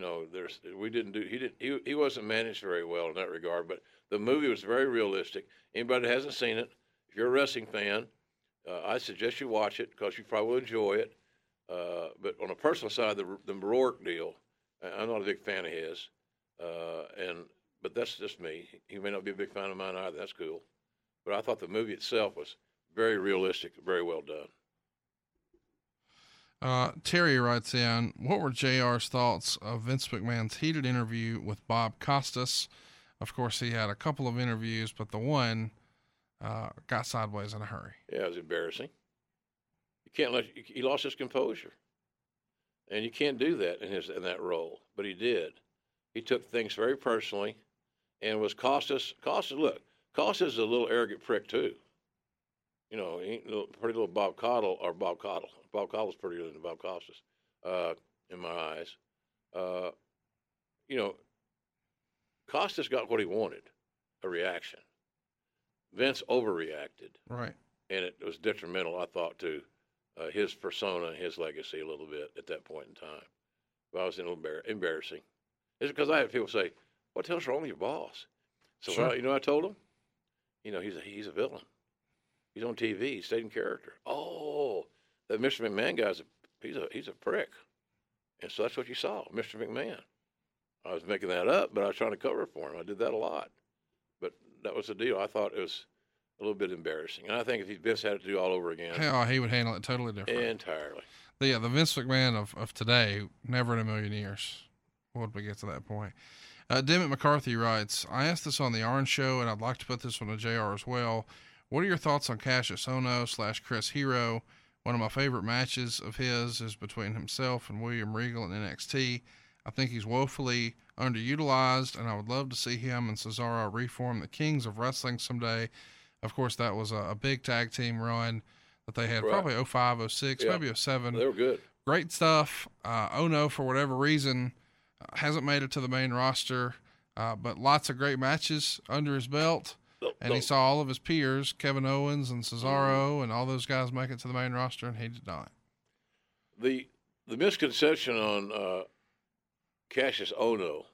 He wasn't managed very well in that regard, but the movie was very realistic. Anybody that hasn't seen it, if you're a wrestling fan, I suggest you watch it because you probably will enjoy it. But on a personal side, the Rourke deal, I'm not a big fan of his. But that's just me. He may not be a big fan of mine either. That's cool. But I thought the movie itself was very realistic, very well done. Terry writes in, what were JR's thoughts of Vince McMahon's heated interview with Bob Costas? Of course, he had a couple of interviews, but the one got sideways in a hurry. Yeah, it was embarrassing. He lost his composure. And you can't do that in that role, but he did. He took things very personally, and was Costas, look, Costas is a little arrogant prick, too. He ain't pretty little Bob Caudle. Bob Caudle's prettier than Bob Costas, in my eyes. Costas got what he wanted, a reaction. Vince overreacted. Right. And it was detrimental, I thought, to his persona and his legacy a little bit at that point in time. But I was a little embarrassing. It's because I had people say, what the hell's wrong with your boss? So, sure. I told him? He's a villain. He's on TV. He stayed in character. Oh, that Mr. McMahon guy's he's a prick. And so that's what you saw, Mr. McMahon. I was making that up, but I was trying to cover it for him. I did that a lot. But that was the deal. I thought it was a little bit embarrassing. And I think if Vince had to do all over again. Hell, he would handle it totally different. Entirely. The Vince McMahon of today, never in a million years would we get to that point. Dimmitt McCarthy writes, I asked this on the Orange Show, and I'd like to put this one to JR as well. What are your thoughts on Cassius Ohno / Chris Hero? One of my favorite matches of his is between himself and William Regal in NXT. I think he's woefully underutilized, and I would love to see him and Cesaro reform the Kings of Wrestling someday. Of course, that was a big tag team run that they had, probably 05, 06, maybe 07. They were good. Great stuff. Ohno, for whatever reason, hasn't made it to the main roster, but lots of great matches under his belt. And he saw all of his peers, Kevin Owens and Cesaro, and all those guys make it to the main roster, and he did not. The misconception on Cassius Ohno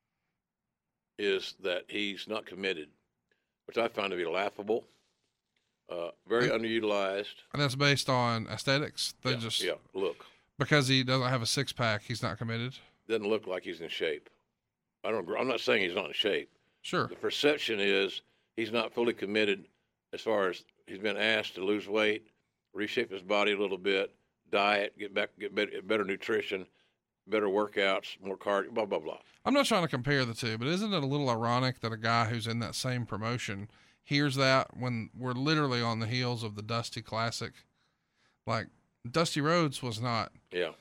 is that he's not committed, which I find to be laughable, very underutilized. And that's based on aesthetics. They look. Because he doesn't have a six-pack, he's not committed? Doesn't look like he's in shape. I'm not saying he's not in shape. Sure. The perception is he's not fully committed as far as he's been asked to lose weight, reshape his body a little bit, diet, get better nutrition, better workouts, more cardio, blah, blah, blah. I'm not trying to compare the two, but isn't it a little ironic that a guy who's in that same promotion hears that when we're literally on the heels of the Dusty Classic? Like, Dusty Rhodes was not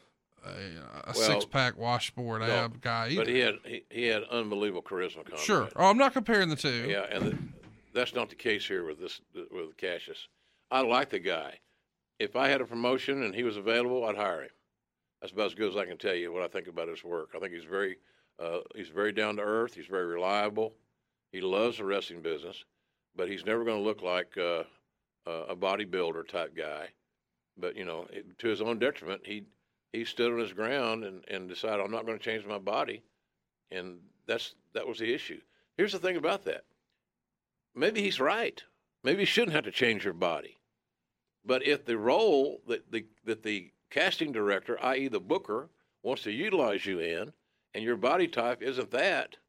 a six-pack washboard ab guy either. But he had unbelievable charisma. Conrad. Sure. Oh, I'm not comparing the two. Yeah, and that's not the case here with Cassius. I like the guy. If I had a promotion and he was available, I'd hire him. That's about as good as I can tell you what I think about his work. I think he's very down to earth. He's very reliable. He loves the wrestling business, but he's never going to look like a bodybuilder type guy. But to his own detriment, he stood on his ground and decided, I'm not going to change my body, and that was the issue. Here's the thing about that. Maybe he's right. Maybe you shouldn't have to change your body. But if the role that the casting director, i.e. the booker, wants to utilize you in, and your body type isn't that,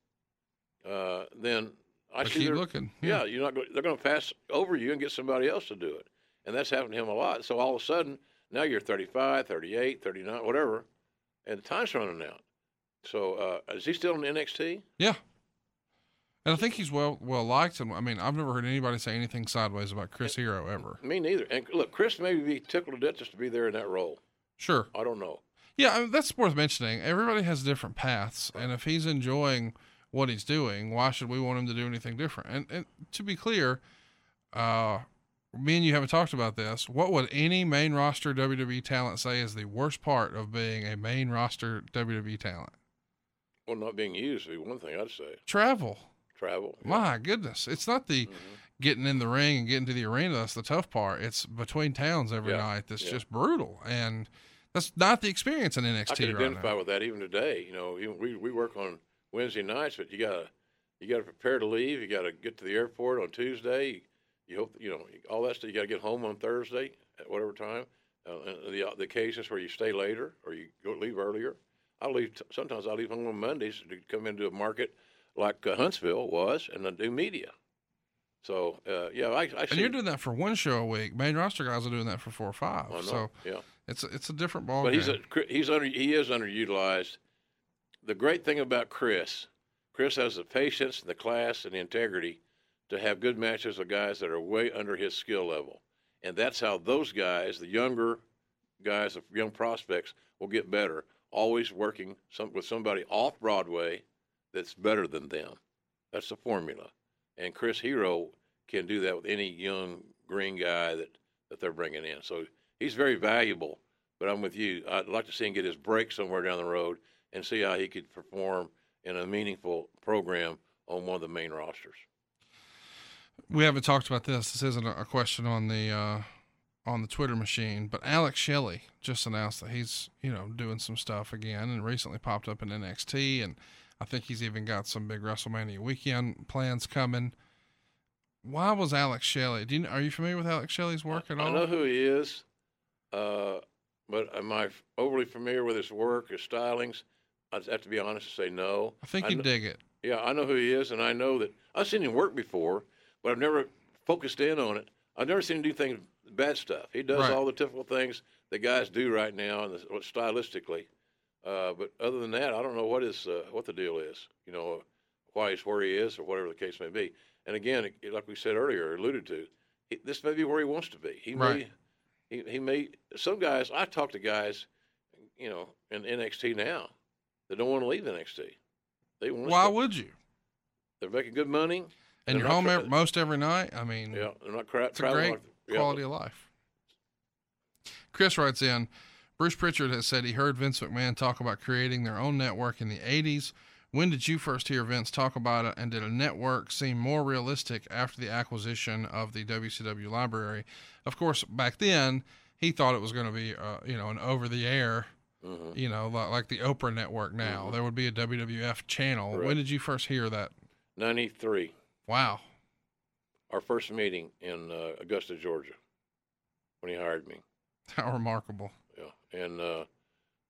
then I see keep looking. Yeah, they're going to pass over you and get somebody else to do it. And that's happened to him a lot. So all of a sudden, now you're 35, 38, 39, whatever, and the time's running out. So is he still in NXT? Yeah. And I think he's well liked. And I mean, I've never heard anybody say anything sideways about Chris Hero ever. Me neither. And look, Chris may be tickled to death just to be there in that role. Sure. I don't know. Yeah, I mean, that's worth mentioning. Everybody has different paths, and if he's enjoying what he's doing, why should we want him to do anything different? And to be clear, me and you haven't talked about this. What would any main roster WWE talent say is the worst part of being a main roster WWE talent? Well, not being used would be one thing I'd say. Travel. Yeah. My goodness. It's not the getting in the ring and getting to the arena that's the tough part. It's between towns every night that's just brutal. And that's not the experience in NXT right now. I can identify with that even today. We work on Wednesday nights, but you gotta prepare to leave. You got to get to the airport on Tuesday. You hope all that stuff. You got to get home on Thursday at whatever time. The occasions where you stay later or you leave earlier. Sometimes I leave home on Mondays to come into a market like Huntsville was and then do media. So I see. And you're doing that for one show a week. Main roster guys are doing that for 4 or 5. I know. So it's a different ball. But game. he is underutilized. The great thing about Chris has the patience, the class, and the integrity to have good matches with guys that are way under his skill level. And that's how those guys, the younger guys, the young prospects, will get better, always working with somebody off Broadway that's better than them. That's the formula. And Chris Hero can do that with any young green guy that they're bringing in. So he's very valuable, but I'm with you. I'd like to see him get his break somewhere down the road and see how he could perform in a meaningful program on one of the main rosters. We haven't talked about this. This isn't a question on the Twitter machine, but Alex Shelley just announced that he's, doing some stuff again and recently popped up in NXT. And I think he's even got some big WrestleMania weekend plans coming. Why was Alex Shelley? Are you familiar with Alex Shelley's work at all? I know who he is. But am I overly familiar with his work, his stylings? I'd have to be honest and say no. I think you dig it. Yeah, I know who he is, and I know that I've seen him work before, but I've never focused in on it. I've never seen him do things, bad stuff. He does all the typical things that guys do right now, and stylistically. But other than that, I don't know what the deal is. Why he's where he is, or whatever the case may be. And again, like we said earlier, alluded to, this may be where he wants to be. He may. Some guys, I talk to guys, in NXT now that don't want to leave NXT. They want. Why would you? They're making good money. And you're home most every night. I mean, they're not it's a great quality of life. Chris writes in, Bruce Pritchard has said he heard Vince McMahon talk about creating their own network in the 80s. When did you first hear Vince talk about it, and did a network seem more realistic after the acquisition of the WCW library? Of course, back then, he thought it was going to be, an over-the-air, like the Oprah network now. Mm-hmm. There would be a WWF channel. Correct. When did you first hear that? 93. Wow. Our first meeting in Augusta, Georgia, when he hired me. How remarkable. Yeah. And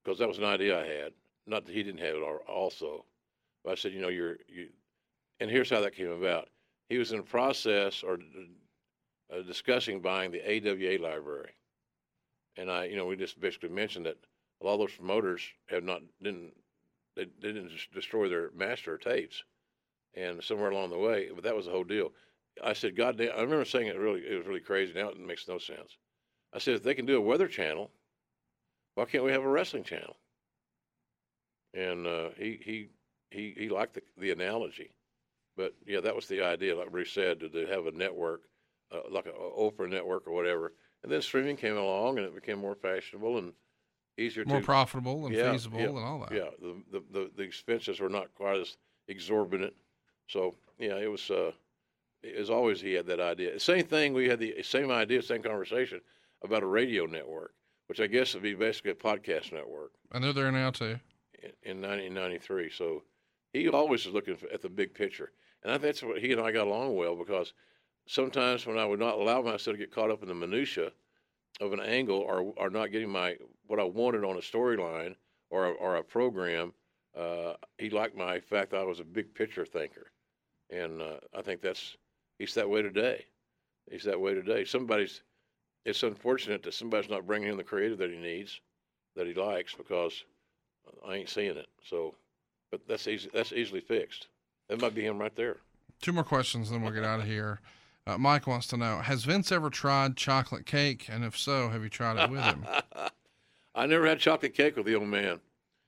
because that was an idea I had. Not that he didn't have it also. But I said, and here's how that came about. He was in the process or discussing buying the AWA library. And we just basically mentioned that a lot of those promoters didn't destroy their master tapes. And somewhere along the way, but that was the whole deal. I said, God damn, I remember saying it was really crazy. Now it makes no sense. I said, if they can do a weather channel, why can't we have a wrestling channel? And he liked the analogy. But, yeah, that was the idea, like Bruce said, to have a network, like an Oprah network or whatever. And then streaming came along, and it became more fashionable and easier more profitable and feasible and all that. Yeah, the expenses were not quite as exorbitant. So, yeah, it was always he had that idea. Same thing, we had the same idea, same conversation about a radio network, which I guess would be basically a podcast network. And they're there now, too. In 1993. So he always was looking at the big picture. And I think that's what he and I got along well, because sometimes when I would not allow myself to get caught up in the minutia of an angle or not getting what I wanted on a storyline or a program, he liked my fact that I was a big picture thinker. And I think he's that way today. He's that way today. It's unfortunate that somebody's not bringing in the creative that he needs, that he likes, because I ain't seeing it. So, but that's easily fixed. That might be him right there. 2 more questions, then we'll get out of here. Mike wants to know, has Vince ever tried chocolate cake? And if so, have you tried it with him? I never had chocolate cake with the old man.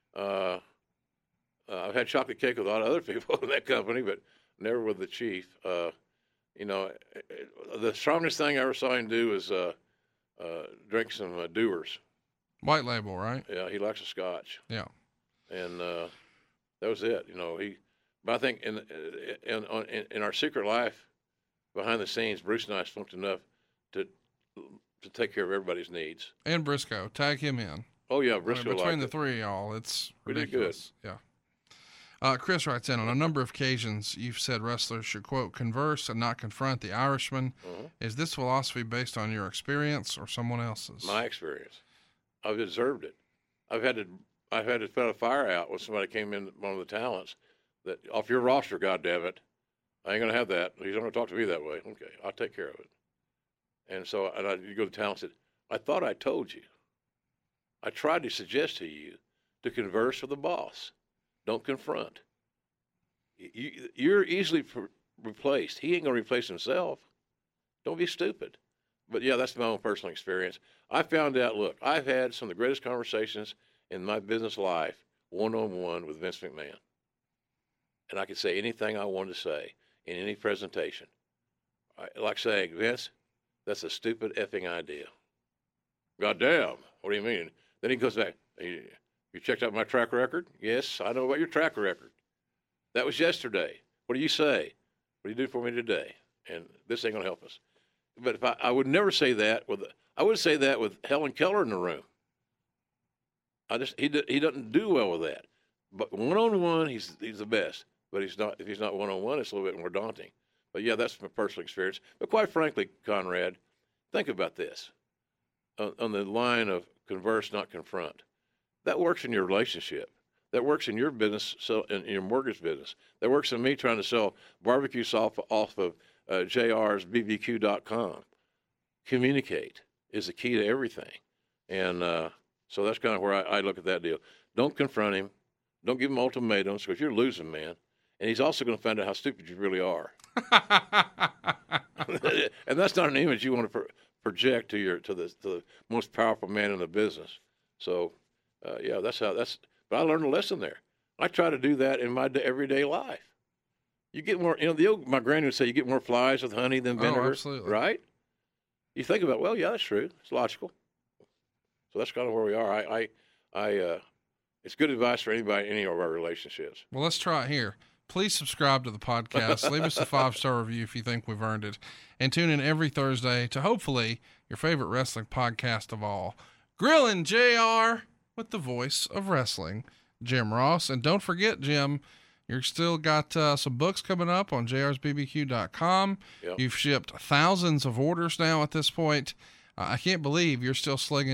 I've had chocolate cake with a lot of other people in that company, but never with the chief. The strongest thing I ever saw him do is drink some Dewar's. White label, right? Yeah, he likes a scotch. Yeah. And that was it. But I think in our secret life, behind the scenes, Bruce and I funked enough to take care of everybody's needs. And Briscoe, tag him in. Oh yeah, Briscoe. Between the three of y'all, it's ridiculous. Good. Yeah. Chris writes in, on a number of occasions, you've said wrestlers should, quote, converse and not confront the Irishman. Mm-hmm. Is this philosophy based on your experience or someone else's? My experience. I've observed it. I've had to put a fire out when somebody came in, one of the talents, that off your roster, goddammit, I ain't going to have that. He's not going to talk to me that way. Okay, I'll take care of it. And so you go to the talent and said, I thought I told you. I tried to suggest to you to converse with the boss. Don't confront. You're easily replaced. He ain't going to replace himself. Don't be stupid. But, yeah, that's my own personal experience. I found out, look, I've had some of the greatest conversations in my business life one-on-one with Vince McMahon. And I could say anything I wanted to say in any presentation. Like saying, Vince, that's a stupid effing idea. Goddamn, what do you mean? Then he goes back, you checked out my track record? Yes, I know about your track record. That was yesterday. What do you say? What do you do for me today? And this ain't going to help us. But if I would never say that I would say that with Helen Keller in the room. He doesn't do well with that. But one-on-one, he's the best. But if he's not one-on-one, it's a little bit more daunting. But yeah, that's my personal experience. But quite frankly, Conrad, think about this. On the line of converse, not confront. That works in your relationship. That works in your business, in your mortgage business. That works in me trying to sell barbecue sauce off of JR'sBBQ.com. Communicate is the key to everything. And so that's kind of where I look at that deal. Don't confront him. Don't give him ultimatums, because you're losing, man. And he's also going to find out how stupid you really are. And that's not an image you want to project to the most powerful man in the business. So, yeah, but I learned a lesson there. I try to do that in my everyday life. You get more, my granny would say you get more flies with honey than vinegar. Oh, absolutely. Right? You think about, well, yeah, that's true. It's logical. So that's kind of where we are. It's good advice for anybody, any of our relationships. Well, let's try it here. Please subscribe to the podcast. Leave us a 5-star review if you think we've earned it. And tune in every Thursday to hopefully your favorite wrestling podcast of all, Grillin' JR with the voice of wrestling, Jim Ross. And don't forget, Jim, you've still got some books coming up on JR'sBBQ.com. Yep. You've shipped thousands of orders now at this point. I can't believe you're still slinging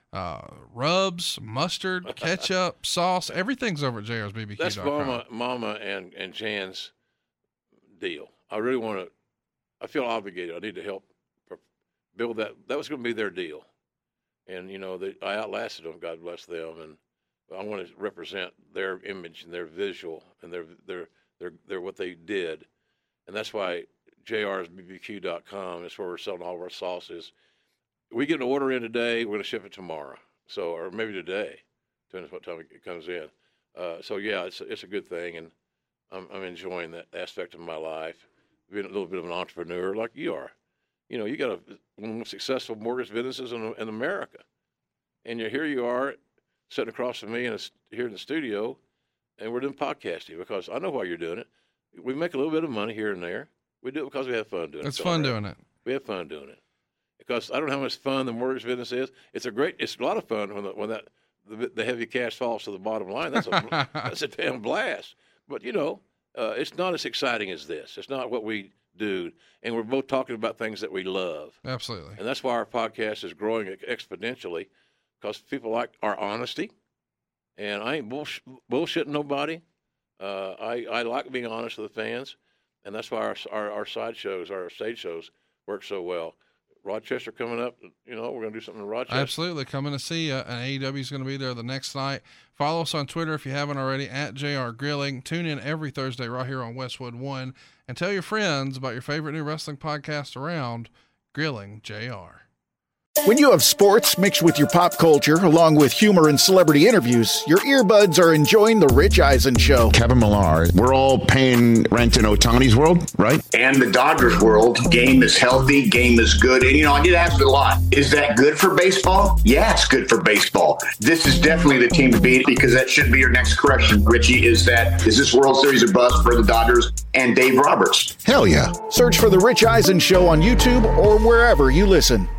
rubs, mustard, ketchup, sauce. Everything's over at JR'sBBQ.com. That's Mama and Jan's deal. I really want to. I feel obligated. I need to help build that. That was going to be their deal, and I outlasted them. God bless them, and I want to represent their image and their visual and their what they did, and that's why JR'sBBQ.com is where we're selling all of our sauces. We get an order in today, we're going to ship it tomorrow. So, or maybe today, depending on what time it comes in. So yeah, it's a good thing, and I'm enjoying that aspect of my life. Being a little bit of an entrepreneur like you are. You got one of the most successful mortgage businesses in America, and here you are, sitting across from me here in the studio, and we're doing podcasting because I know why you're doing it. We make a little bit of money here and there. We do it because we have fun doing it. It's fun doing it. We have fun doing it. Because I don't know how much fun the mortgage business is. It's a lot of fun when the heavy cash falls to the bottom line. That's a damn blast. But it's not as exciting as this. It's not what we do, and we're both talking about things that we love. Absolutely. And that's why our podcast is growing exponentially, because people like our honesty, and I ain't bullshitting nobody. I like being honest with the fans, and that's why our side shows, our stage shows, work so well. Rochester coming up, we're going to do something in Rochester. Absolutely. Coming to see you, and AEW is going to be there the next night. Follow us on Twitter if you haven't already, at JR Grilling. Tune in every Thursday right here on Westwood One, and tell your friends about your favorite new wrestling podcast around, Grilling JR. When you have sports mixed with your pop culture, along with humor and celebrity interviews, your earbuds are enjoying The Rich Eisen Show. Kevin Millar, we're all paying rent in Ohtani's world, right? And the Dodgers world. Game is healthy, game is good. And, I get asked a lot, is that good for baseball? Yeah, it's good for baseball. This is definitely the team to beat, because that should be your next correction, Richie, is this World Series a bust for the Dodgers and Dave Roberts? Hell yeah. Search for The Rich Eisen Show on YouTube or wherever you listen.